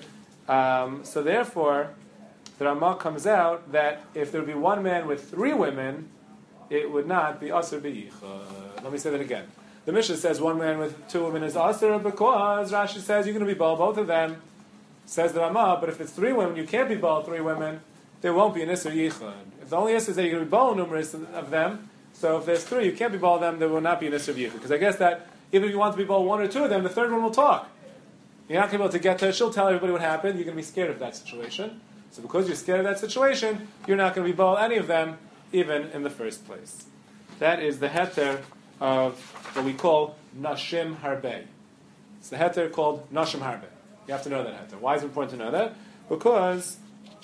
[SPEAKER 1] Um, so therefore, the Ramah comes out that if there would be one man with three women, it would not be asur b'yichud. Let me say that again. The Mishnah says one man with two women is asur because Rashi says you're going to be bal both of them. Says the Ramah, but if it's three women, you can't be bal three women. There won't be an isur yichud. If the only isur is that you're going to be bal numerous of them, so if there's three, you can't be bal them. There will not be an isur yichud. Because I guess that even if you want to be bal one or two of them, the third one will talk. You're not going to be able to get to her. She'll tell everybody what happened. You're going to be scared of that situation. So because you're scared of that situation, you're not going to be bal any of them, even in the first place. That is the heter of what we call nashim harbe. It's the heter called nashim harbe. You have to know that heter. Why is it important to know that? Because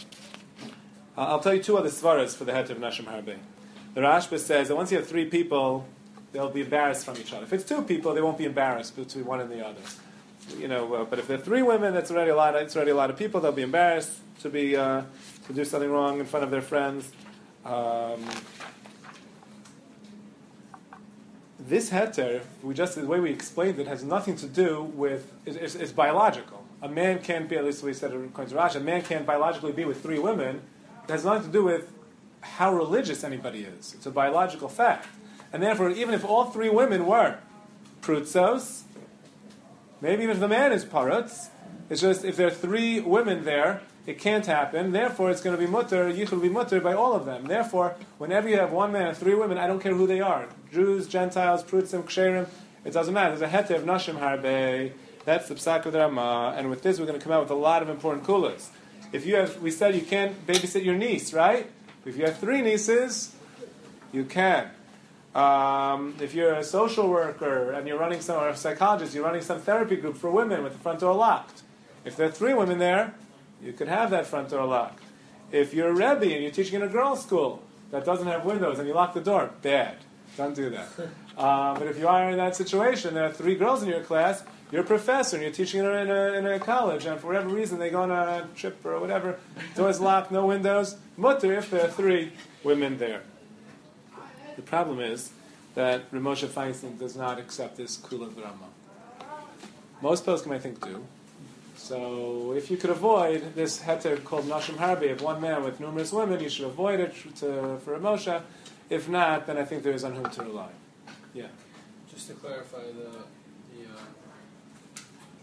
[SPEAKER 1] uh, I'll tell you two other svaras for the heter of nashim harbe. The Rashba says that once you have three people, they'll be embarrassed from each other. If it's two people, they won't be embarrassed between one and the other. You know, uh, but if there are three women, that's already a lot. Of, it's already a lot of people. They'll be embarrassed to be uh, to do something wrong in front of their friends. Um, this heter, we just the way we explained it, has nothing to do with. It's, it's biological. A man can't be, at least we said it according to Rashi, a man can't biologically be with three women. It has nothing to do with how religious anybody is. It's a biological fact. And therefore, even if all three women were prutzos, maybe even if the man is parutz, it's just if there are three women there, it can't happen. Therefore, it's going to be mutter, yichud will be mutter by all of them. Therefore, whenever you have one man and three women, I don't care who they are, Jews, Gentiles, prutzim, ksherim, it doesn't matter. There's a heter of nashim harbe. That's the psak of the Ramah. And with this, we're going to come out with a lot of important kulas. If you have, we said you can't babysit your niece, right? If you have three nieces, you can. Um, if you're a social worker and you're running some, or a psychologist, you're running some therapy group for women with the front door locked. If there are three women there, you could have that front door locked. If you're a Rebbe and you're teaching in a girls' school that doesn't have windows and you lock the door, bad. Don't do that. uh, but if you are in that situation, there are three girls in your class, you're a professor and you're teaching in a, in a, in a college, and for whatever reason they go on a trip or whatever, doors locked, no windows, mutter if there are three women there. The problem is that Rav Moshe Feinstein does not accept this kula v'rama. Most poskim, I think, do. So if you could avoid this heter called nashim harbe of one man with numerous women, you should avoid it to, for Rav Moshe. If not, then I think there is on whom to rely. Yeah.
[SPEAKER 5] Just to clarify the the, uh,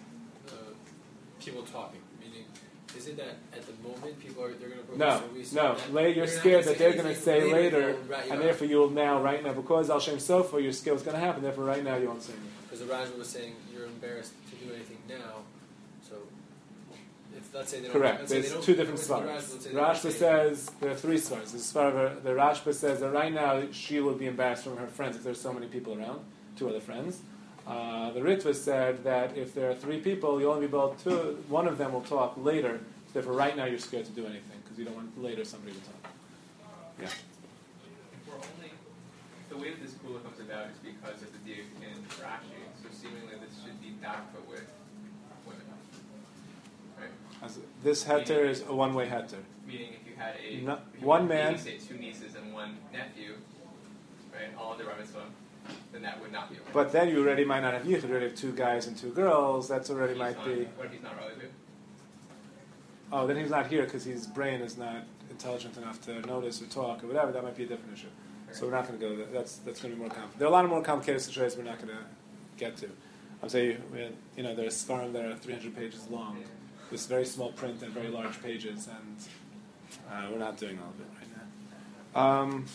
[SPEAKER 5] the people talking, meaning, is it that at the moment people are they're going to
[SPEAKER 1] no no later you're scared that they're going to say later, right, and therefore you will now right now because Al Shem Sofa you're scared what's going to happen. Therefore right now you won't say anything.
[SPEAKER 5] Because the Rajba was saying you're embarrassed to do anything now, so if let's say they don't.
[SPEAKER 1] Correct.
[SPEAKER 5] Let's
[SPEAKER 1] There's
[SPEAKER 5] say they don't,
[SPEAKER 1] two different
[SPEAKER 5] the
[SPEAKER 1] svaras. Rashba says there are three svaras. The svar the Rashba says that right now she will be embarrassed from her friends if there's so many people around, two other friends. Uh, the Ritva said that if there are three people, you only be able to. One of them will talk later. So therefore, right now you're scared to do anything because you don't want later somebody to talk. Yeah.
[SPEAKER 8] If we're only the way that this kula comes about is because of the diuk in Rashi. So seemingly this should be dafka with women, right?
[SPEAKER 1] As this heter is a one-way heter.
[SPEAKER 8] Meaning, if you had a
[SPEAKER 1] No,
[SPEAKER 8] if you
[SPEAKER 1] one
[SPEAKER 8] had
[SPEAKER 1] man,
[SPEAKER 8] say two nieces and one nephew, right, all under bar mitzvah, then that would not be okay.
[SPEAKER 1] but then you already might not have yichud. You already have two guys and two girls. That's already
[SPEAKER 8] He's
[SPEAKER 1] might
[SPEAKER 8] not,
[SPEAKER 1] be.
[SPEAKER 8] What if he's not relative?
[SPEAKER 1] Oh, then he's not here because his brain is not intelligent enough to notice or talk or whatever. That might be a different issue. So we're not going to go there. That's that's going to be more complicated. There are a lot of more complicated situations we're not going to get to. I'm saying, you know, there's Sfarim that are three hundred pages long. This very small print and very large pages, and uh, we're not doing all of it right now. Um,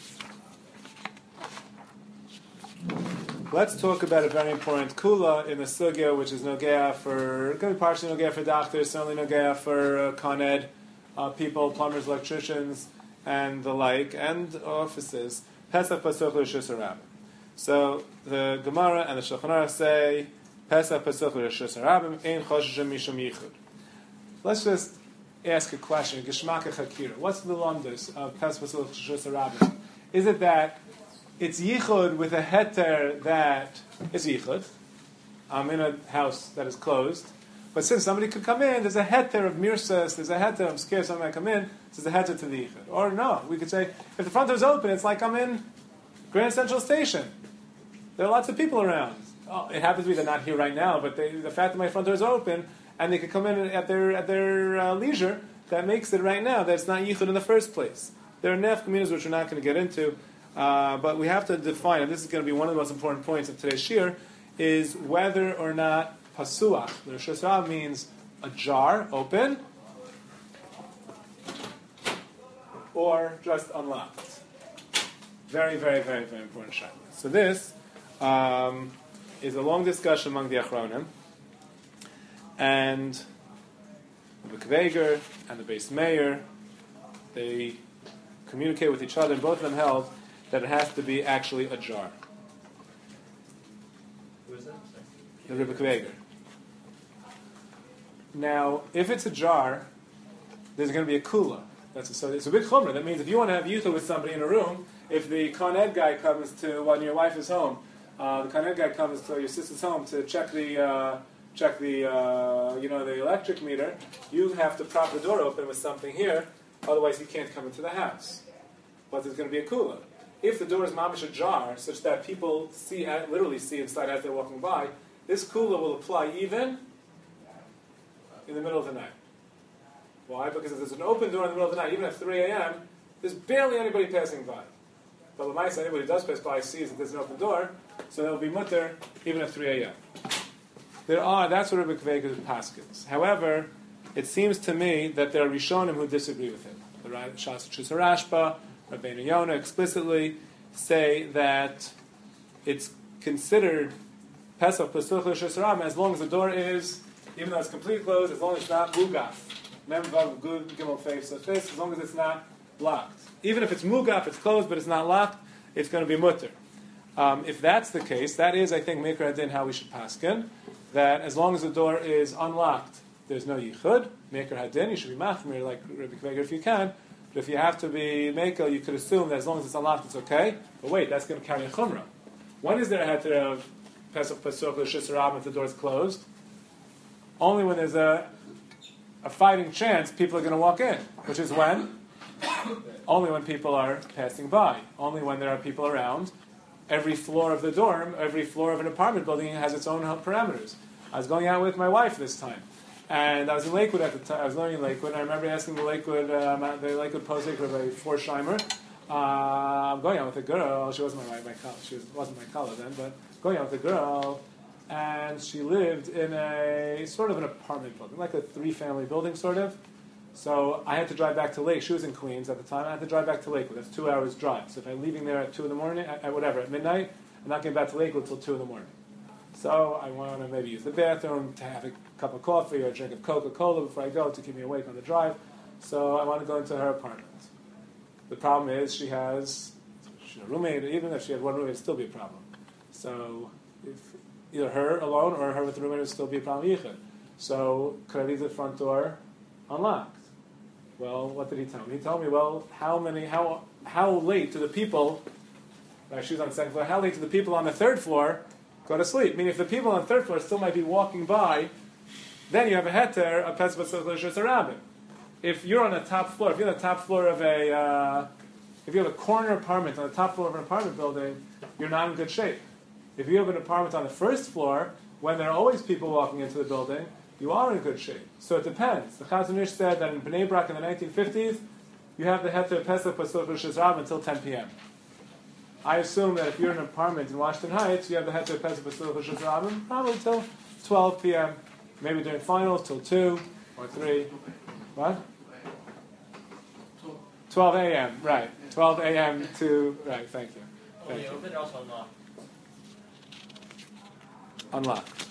[SPEAKER 1] let's talk about a very important kula in the sugya, which is nogea for, going to be partially nogea for doctors, certainly nogea for uh, con ed uh, people, plumbers, electricians, and the like, and offices. Pesach Pasuk Rishus Harabim. So the Gemara and the Shulchan Aruch say Pesach Pasuk Rishus Harabim Ein Choshesh Mishum Yichud. Let's just ask a question. Geshmaka Chakira. What's the lumdus of Pesach Pasuk Rishus Harabim? Is it that it's yichud with a heter that is yichud? I'm in a house that is closed, but since somebody could come in, there's a heter of mirsas, there's a heter, I'm scared somebody might come in, so there's a heter to the yichud. Or no, we could say, if the front door is open, it's like I'm in Grand Central Station. There are lots of people around. Oh, it happens to be they're not here right now, but they, the fact that my front door is open, and they could come in at their at their uh, leisure, that makes it right now that it's not yichud in the first place. There are nef communities which we're not going to get into, uh, but we have to define, and this is going to be one of the most important points of today's shir, is whether or not pasuach, the Rishus Harabim means a jar, open, or just unlocked. Very, very, very, very important shayla. So this um, is a long discussion among the Achronim, and the Kveger and the Beis Meir, they communicate with each other, and both of them held that it has to be actually a jar.
[SPEAKER 7] Who is that?
[SPEAKER 1] The Rebbe Kveger. Now, if it's a jar, there's going to be a kula. That's a, so it's a big chumrah. That means if you want to have yichud with somebody in a room, if the con ed guy comes to when your wife is home, uh, the con ed guy comes to your sister's home to check the uh, check the uh, you know the electric meter, you have to prop the door open with something here, otherwise he can't come into the house. But there's going to be a kula. If the door is mamish ajar, such that people see literally see inside as they're walking by, this kula will apply even in the middle of the night. Why? Because if there's an open door in the middle of the night, even at three a.m., there's barely anybody passing by. But Lamaisa, anybody who does pass by sees that there's an open door, so they'll be mutter even at three a.m. There are, that's what Rabbi Kveiker paskins. However, it seems to me that there are Rishonim who disagree with him. The Shas Rashba, Rabbeinu Yonah explicitly say that it's considered Pesach Pesuch L'Shisharam as long as the door is, even though it's completely closed, as long as it's not mugaf. Memvav Gud Gimel Fei Sofis, as long as it's not locked. Even if it's mugaf, it's closed, but it's not locked, it's going to be mutter. Um, if that's the case, that is, I think, Mikra Hadin, how we should paskin, that as long as the door is unlocked, there's no yichud. Mikra Hadin, you should be machmir like Rabbi Kveiker if you can. But if you have to be mekel, you could assume that as long as it's unlocked, it's okay. But wait, that's going to carry a chumrah. When is there a heter of Pesach Pesach L'Shisharam if the door is closed? Only when there's a a fighting chance people are going to walk in, which is when? Only when people are passing by. Only when there are people around. Every floor of the dorm, every floor of an apartment building has its own parameters. I was going out with my wife this time, and I was in Lakewood at the time. I was living in Lakewood, and I remember asking the Lakewood, um, the Lakewood Posek Rabbi Forsheimer, uh, I'm going out with a girl. She wasn't my my college. She was, wasn't my college then, but going out with a girl, and she lived in a sort of an apartment building, like a three-family building, sort of. So I had to drive back to Lake. She was in Queens at the time. I had to drive back to Lakewood. That's two hours drive. So if I'm leaving there at two in the morning, at, at whatever, at midnight, I'm not getting back to Lakewood until two in the morning. So I want to maybe use the bathroom, to have a cup of coffee or a drink of Coca-Cola before I go to keep me awake on the drive. So I want to go into her apartment. The problem is she has she's a roommate. Even if she had one roommate, it'd still be a problem. So if either her alone or her with the roommate would still be a problem. So could I leave the front door unlocked? Well, what did he tell me? He told me, well, how many, how how late do the people, right, she was on the second floor, how late do the people on the third floor go to sleep? Meaning if the people on the third floor still might be walking by, then you have a heter, a pesach b'tzach. If you're on the top floor, if you're on the top floor of a, uh, if you have a corner apartment on the top floor of an apartment building, you're not in good shape. If you have an apartment on the first floor, when there are always people walking into the building, you are in good shape. So it depends. The Chazon Ish said that in Bnei Brak in the nineteen fifties, you have the heter Pesach Pasuk Shizrav until ten p.m. I assume that if you're in an apartment in Washington Heights, you have the heter Pesach Pasuk Shizrav probably till twelve p.m. Maybe during finals till two or three. What? twelve a.m. Right. twelve a.m. to right. Thank you. Thank
[SPEAKER 2] Only
[SPEAKER 1] you.
[SPEAKER 2] open or also unlocked?
[SPEAKER 1] Unlocked.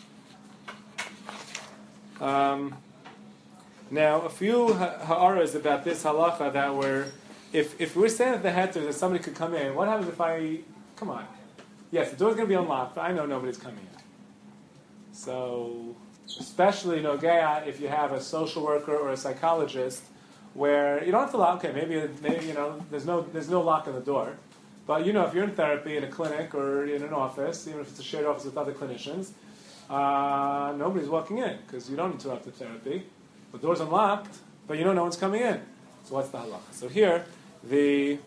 [SPEAKER 1] Um, now, a few ha- ha'aras about this halacha that were, if if we're saying that the heter that somebody could come in, what happens if I, come on, yes, the door's going to be unlocked, but I know nobody's coming in. So, especially nogea if you have a social worker or a psychologist, where you don't have to lock. Okay, maybe maybe you know there's no there's no lock on the door, but you know if you're in therapy in a clinic or in an office, even if it's a shared office with other clinicians. Uh, nobody's walking in because you don't interrupt the therapy. The door's unlocked, but you know no one's coming in. So what's the halacha? So here, the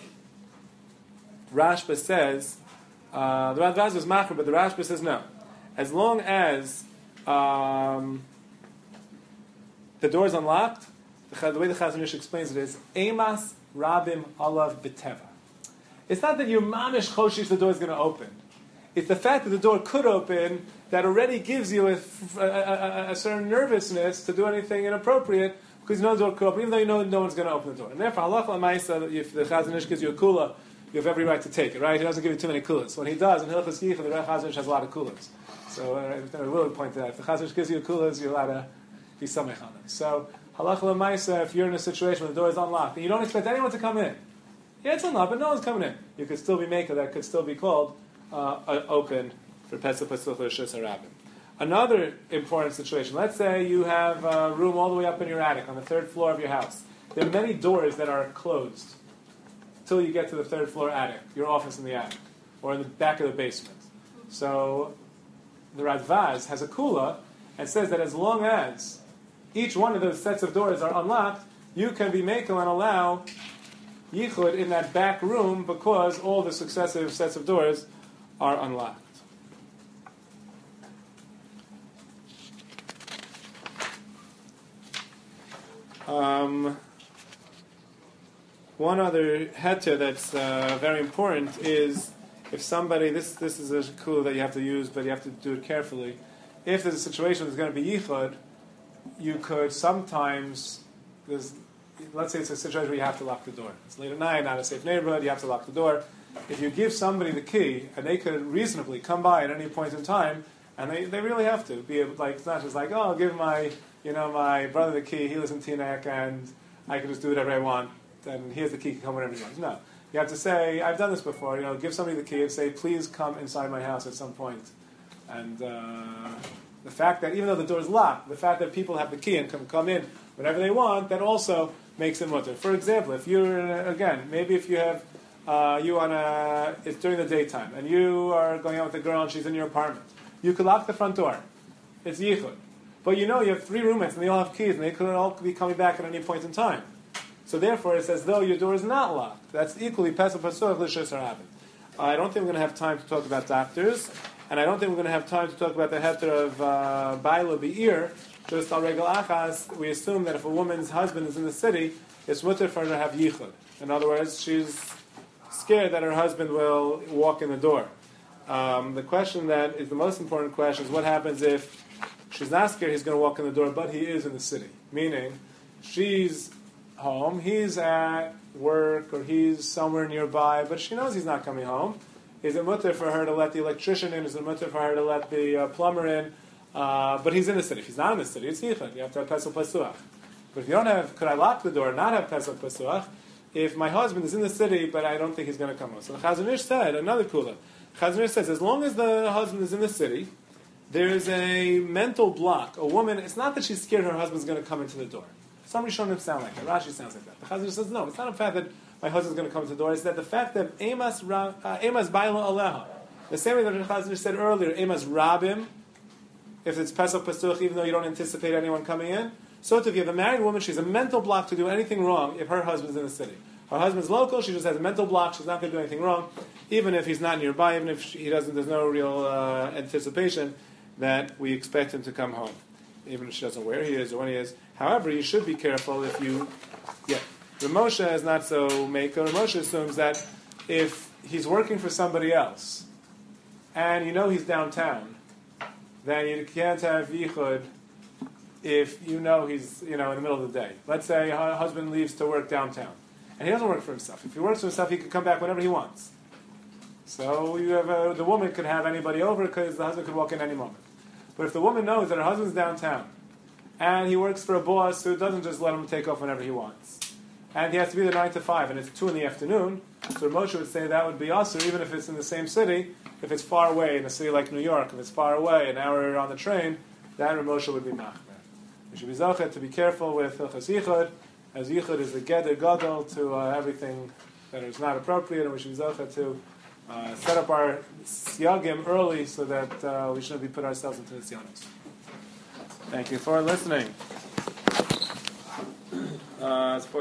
[SPEAKER 1] Rashba says, uh, the Radvaz is machar, but the Rashba says no. As long as um, the door's unlocked, the, the way the Chazon Ish explains it is, Emas Rabim Alav B'Teva. It's not that you're mamish choshish the door's going to open. It's the fact that the door could open that already gives you a, a, a, a certain nervousness to do anything inappropriate because you know the door could open, even though you know no one's going to open the door. And therefore, halacha l'maisa, if the Chazon Ish gives you a kula, you have every right to take it, right? He doesn't give you too many kulas. When he does, in Hilchos Yichud, the Chazon Ish has a lot of kulas. So uh, I will point that. If the Chazon Ish gives you a kulas, you're allowed to be samech on them. So halacha l'maisa, if you're in a situation where the door is unlocked and you don't expect anyone to come in, yeah, it's unlocked, but no one's coming in. You could still be making that could still be called uh, open for Pesach Pesach L'Shus HaRabim. Another important situation. Let's say you have a room all the way up in your attic on the third floor of your house. There are many doors that are closed until you get to the third floor attic, your office in the attic, or in the back of the basement. So the Radvaz has a kula and says that as long as each one of those sets of doors are unlocked, you can be makel and allow yichud in that back room because all the successive sets of doors are unlocked. Um, one other heter that's uh, very important is if somebody, this this is a clue that you have to use, but you have to do it carefully. If there's a situation that's going to be yichud, you could sometimes, there's, let's say it's a situation where you have to lock the door. It's late at night, not a safe neighborhood, you have to lock the door. If you give somebody the key, and they could reasonably come by at any point in time, and they, they really have to be able, like, it's not just like, oh, I'll give my, you know, my brother the key, he lives in Teaneck, and I can just do whatever I want, and here's the key, come whenever you want. No. You have to say, I've done this before, you know, give somebody the key and say, please come inside my house at some point. And uh, the fact that, even though the door is locked, the fact that people have the key and can come in whenever they want, that also makes it mutter. For example, if you're, again, maybe if you have, uh, you on a, it's during the daytime, and you are going out with a girl and she's in your apartment, you could lock the front door. It's yichud. But you know you have three roommates and they all have keys and they could all be coming back at any point in time. So therefore it's as though your door is not locked. That's equally pesach pasuach l'shus harabim. I don't think we're going to have time to talk about doctors, and I don't think we're going to have time to talk about the heter of uh, baila be'ir. Just al regel achas, we assume that if a woman's husband is in the city, it's mutter for her to have yichud. In other words, she's scared that her husband will walk in the door. Um, the question that is the most important question is what happens if she's not scared he's going to walk in the door, but he is in the city? Meaning, she's home, he's at work, or he's somewhere nearby, but she knows he's not coming home. Is it mutter for her to let the electrician in? Is it mutter for her to let the uh, plumber in? Uh, but he's in the city. If he's not in the city, it's yichud. You have to have pesach pasuach. But if you don't have, could I lock the door and not have pesach pasuach? If my husband is in the city, but I don't think he's going to come home. So the Chazon Ish said, another kula, Chazon Ish says, as long as the husband is in the city, there's a mental block. A woman, it's not that she's scared her husband's going to come into the door. Some Rishonim sound like that. Rashi sounds like that. The Chazon Ish says, no, it's not the fact that my husband's going to come to the door. It's that the fact that emas ra, uh, emas baila aleha. The same way that the Chazon Ish said earlier, emas rabim, if it's pesach pasuch, even though you don't anticipate anyone coming in. So if you have a married woman, she's a mental block to do anything wrong if her husband's in the city. Her husband's local, she just has a mental block, she's not going to do anything wrong, even if he's not nearby, even if she, he doesn't, there's no real uh, anticipation that we expect him to come home. Even if she doesn't know where he is or when he is. However, you should be careful if you, yeah, Ramosha is not so maker. Ramosha assumes that if he's working for somebody else, and you know he's downtown, then you can't have yichud if you know he's, you know, in the middle of the day. Let's say her husband leaves to work downtown, and he doesn't work for himself. If he works for himself, he can come back whenever he wants. So you have a, the woman could have anybody over because the husband could walk in any moment. But if the woman knows that her husband's downtown, and he works for a boss who doesn't just let him take off whenever he wants, and he has to be there nine to five, and it's two in the afternoon, so Moshe would say that would be also, even if it's in the same city, if it's far away in a city like New York, if it's far away, an hour on the train, that Moshe would be machmer. We should be zachet to be careful with hilchos yichud, as yichud is the geder gadol to uh, everything that is not appropriate, and we should be zachet to uh, set up our siyagim early so that uh, we shouldn't be put ourselves into the siyagim. Thank you for listening. Uh,